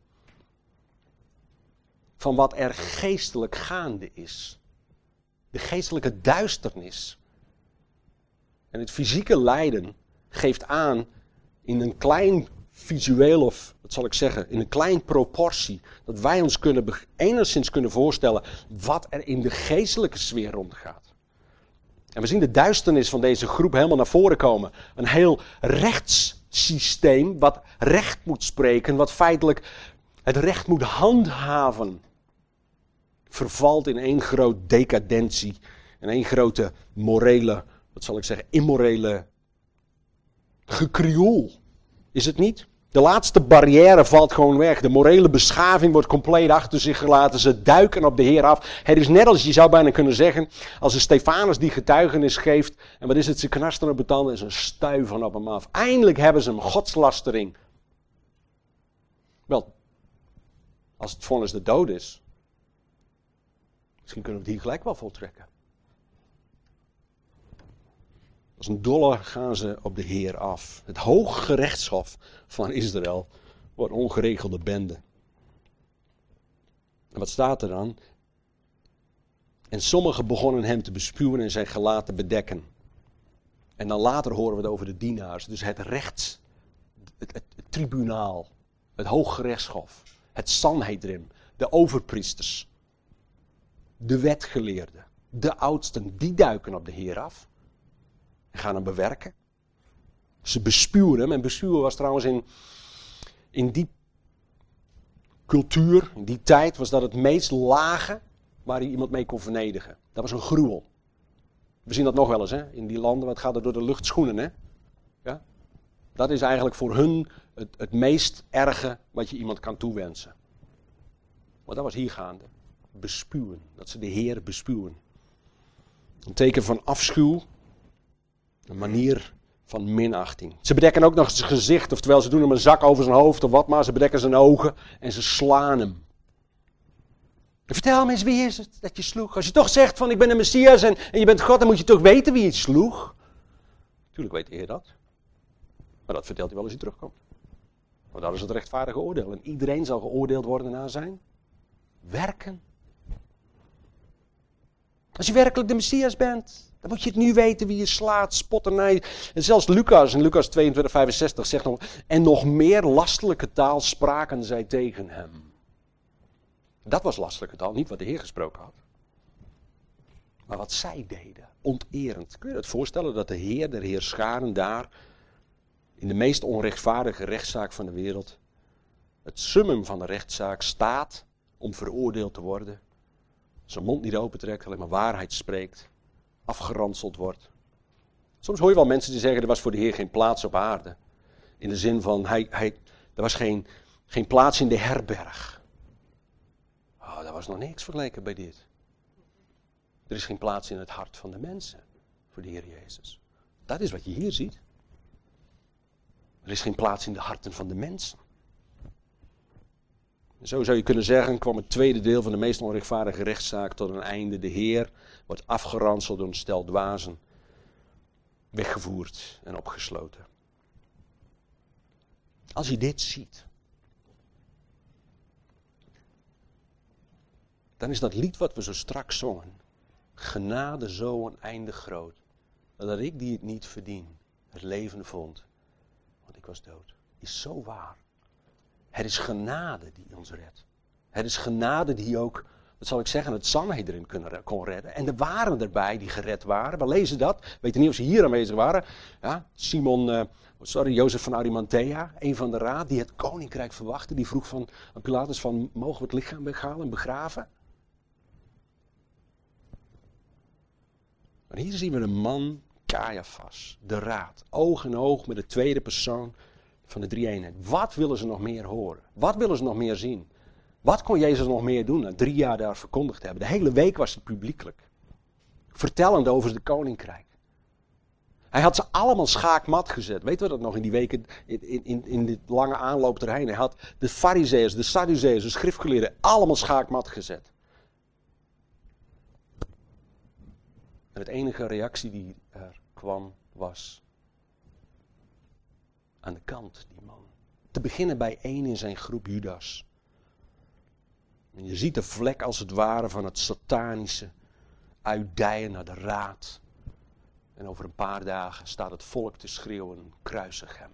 van wat er geestelijk gaande is. De geestelijke duisternis. En het fysieke lijden geeft aan in een klein visueel, of wat zal ik zeggen, in een klein proportie, dat wij ons enigszins kunnen voorstellen wat er in de geestelijke sfeer rondgaat. En we zien de duisternis van deze groep helemaal naar voren komen. Een heel rechtssysteem wat recht moet spreken, wat feitelijk het recht moet handhaven, vervalt in één groot decadentie, in één grote morele, wat zal ik zeggen, immorele gekrioel. Is het niet? De laatste barrière valt gewoon weg. De morele beschaving wordt compleet achter zich gelaten. Ze duiken op de Heer af. Het is net als, je zou bijna kunnen zeggen, als een Stefanus die getuigenis geeft. En wat is het? Ze knarsten op de tanden en ze stuiven op hem af. Eindelijk hebben ze hem, godslastering. Wel, als het vonnis de dood is, misschien kunnen we het hier gelijk wel voltrekken. Als een dolle gaan ze op de Heer af. Het Hooggerechtshof van Israël wordt ongeregelde bende. En wat staat er dan? En sommigen begonnen hem te bespuwen en zijn gelaat te bedekken. En dan later horen we het over de dienaars. Dus het rechts, het tribunaal, het Hooggerechtshof, het Sanhedrin, de overpriesters, de wetgeleerden, de oudsten, die duiken op de Heer af. En gaan hem bewerken. Ze bespuwen hem. En bespuwen was trouwens in die cultuur, in die tijd, was dat het meest lage waar je iemand mee kon vernedigen. Dat was een gruwel. We zien dat nog wel eens, hè? In die landen, wat gaat er door de lucht? Schoenen, hè? Ja? Dat is eigenlijk voor hun het meest erge wat je iemand kan toewensen. Maar dat was hier gaande. Bespuwen. Dat ze de Heer bespuwen. Een teken van afschuw. Een manier van minachting. Ze bedekken ook nog zijn gezicht. Oftewel, ze doen hem een zak over zijn hoofd of wat maar. Ze bedekken zijn ogen en ze slaan hem. En vertel me eens, wie is het dat je sloeg? Als je toch zegt van ik ben de Messias en je bent God, dan moet je toch weten wie je sloeg? Tuurlijk weet de Heer dat. Maar dat vertelt hij wel als hij terugkomt. Want dat is het rechtvaardige oordeel. En iedereen zal geoordeeld worden naar zijn werken. Als je werkelijk de Messias bent, dan moet je het nu weten wie je slaat, spotternij. En zelfs Lucas, in Lucas 22:65 zegt nog, en nog meer lastelijke taal spraken zij tegen hem. Dat was lastelijke taal, niet wat de Heer gesproken had. Maar wat zij deden, onterend. Kun je je het voorstellen dat de Heer scharen daar, in de meest onrechtvaardige rechtszaak van de wereld, het summum van de rechtszaak staat om veroordeeld te worden. Zijn mond niet opentrekt, alleen maar waarheid spreekt. Afgeranseld wordt. Soms hoor je wel mensen die zeggen, er was voor de Heer geen plaats op aarde. In de zin van, er was geen plaats in de herberg. Oh, dat was nog niks vergeleken bij dit. Er is geen plaats in het hart van de mensen voor de Heer Jezus. Dat is wat je hier ziet. Er is geen plaats in de harten van de mensen. En zo zou je kunnen zeggen, kwam het tweede deel van de meest onrechtvaardige rechtszaak tot een einde. De Heer wordt afgeranseld door een stel dwazen. Weggevoerd en opgesloten. Als je dit ziet, dan is dat lied wat we zo straks zongen. Genade zo oneindig groot, dat ik die het niet verdien, het leven vond, want ik was dood. Is zo waar. Het is genade die ons redt. Het is genade die ook, wat zal ik zeggen, het Sanhedrin kon redden. En er waren erbij die gered waren. We lezen dat. Weten niet of ze hier aanwezig waren. Ja, Jozef van Arimathea, een van de raad die het koninkrijk verwachtte. Die vroeg van Pilatus van, mogen we het lichaam weghalen en begraven? Maar hier zien we een man, Caiaphas, de raad. Oog in oog met de tweede persoon van de drie-eenheid. Wat willen ze nog meer horen? Wat willen ze nog meer zien? Wat kon Jezus nog meer doen na 3 jaar daar verkondigd hebben? De hele week was het publiekelijk. Vertellend over het koninkrijk. Hij had ze allemaal schaakmat gezet. Weten we dat nog in die weken, in die lange aanloop erheen. Hij had de Farizeeërs, de Sadduceeërs, de schriftgeleerden allemaal schaakmat gezet. En de enige reactie die er kwam was aan de kant, die man. Te beginnen bij één in zijn groep, Judas. En je ziet de vlek als het ware van het satanische uitdijen naar de raad. En over een paar dagen staat het volk te schreeuwen, kruisig hem.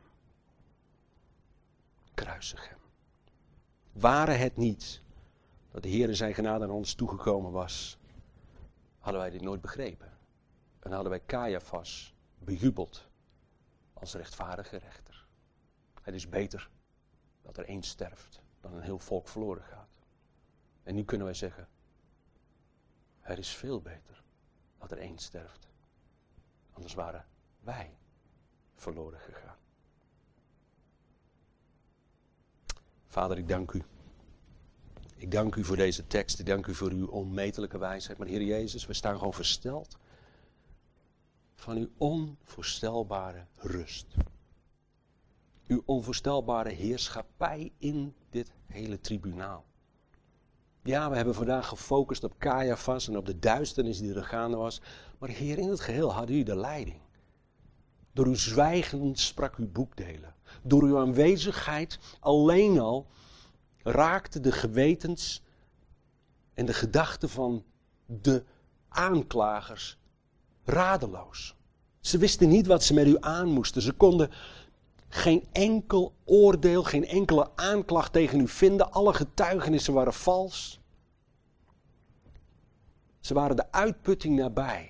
Kruisig hem. Ware het niet dat de Heer in zijn genade aan ons toegekomen was, hadden wij dit nooit begrepen. En hadden wij Caiaphas bejubeld als rechtvaardige rechter. Het is beter dat er één sterft dan een heel volk verloren gaat. En nu kunnen wij zeggen, het is veel beter dat er één sterft. Anders waren wij verloren gegaan. Vader, ik dank u. Ik dank u voor deze tekst. Ik dank u voor uw onmetelijke wijsheid. Maar Heer Jezus, we staan gewoon versteld van uw onvoorstelbare rust. Uw onvoorstelbare heerschappij in dit hele tribunaal. Ja, we hebben vandaag gefocust op Caiaphas en op de duisternis die er gaande was. Maar Heer, in het geheel had u de leiding. Door uw zwijgen sprak uw boekdelen. Door uw aanwezigheid alleen al raakten de gewetens en de gedachten van de aanklagers radeloos. Ze wisten niet wat ze met u aan moesten. Ze konden geen enkel oordeel, geen enkele aanklacht tegen u vinden. Alle getuigenissen waren vals. Ze waren de uitputting nabij.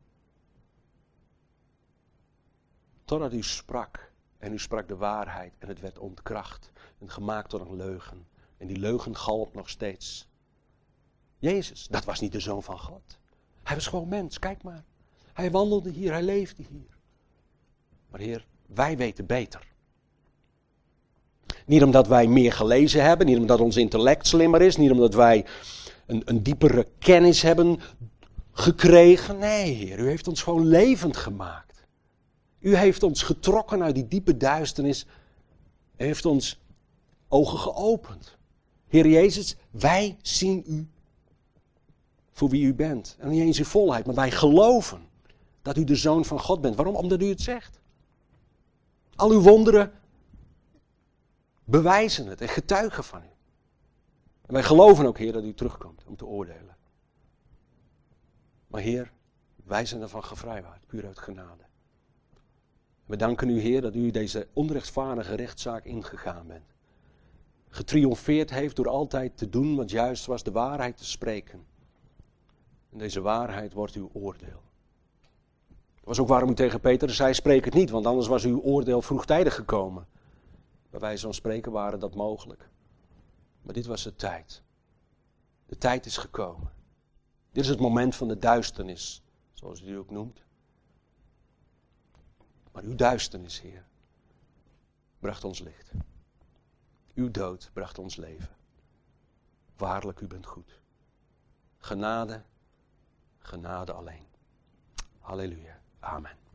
Totdat u sprak. En u sprak de waarheid en het werd ontkracht. En gemaakt tot een leugen. En die leugen galmt nog steeds. Jezus, dat was niet de Zoon van God. Hij was gewoon mens, kijk maar. Hij wandelde hier, hij leefde hier. Maar Heer, wij weten beter. Niet omdat wij meer gelezen hebben, niet omdat ons intellect slimmer is, niet omdat wij een diepere kennis hebben gekregen. Nee, Heer, u heeft ons gewoon levend gemaakt. U heeft ons getrokken uit die diepe duisternis. U heeft ons ogen geopend. Heer Jezus, wij zien u voor wie u bent. En niet eens in volheid, maar wij geloven dat u de Zoon van God bent. Waarom? Omdat u het zegt. Al uw wonderen bewijzen het en getuigen van u. En wij geloven ook, Heer, dat u terugkomt om te oordelen. Maar Heer, wij zijn ervan gevrijwaard, puur uit genade. We danken u, Heer, dat u deze onrechtvaardige rechtszaak ingegaan bent. Getriomfeerd heeft door altijd te doen wat juist was, de waarheid te spreken. En deze waarheid wordt uw oordeel. Dat was ook waarom u tegen Peter zei, spreek het niet, want anders was uw oordeel vroegtijdig gekomen. Bij wijze van spreken waren dat mogelijk. Maar dit was de tijd. De tijd is gekomen. Dit is het moment van de duisternis, zoals u ook noemt. Maar uw duisternis, Heer, bracht ons licht. Uw dood bracht ons leven. Waarlijk, u bent goed. Genade, genade alleen. Halleluja. Amen.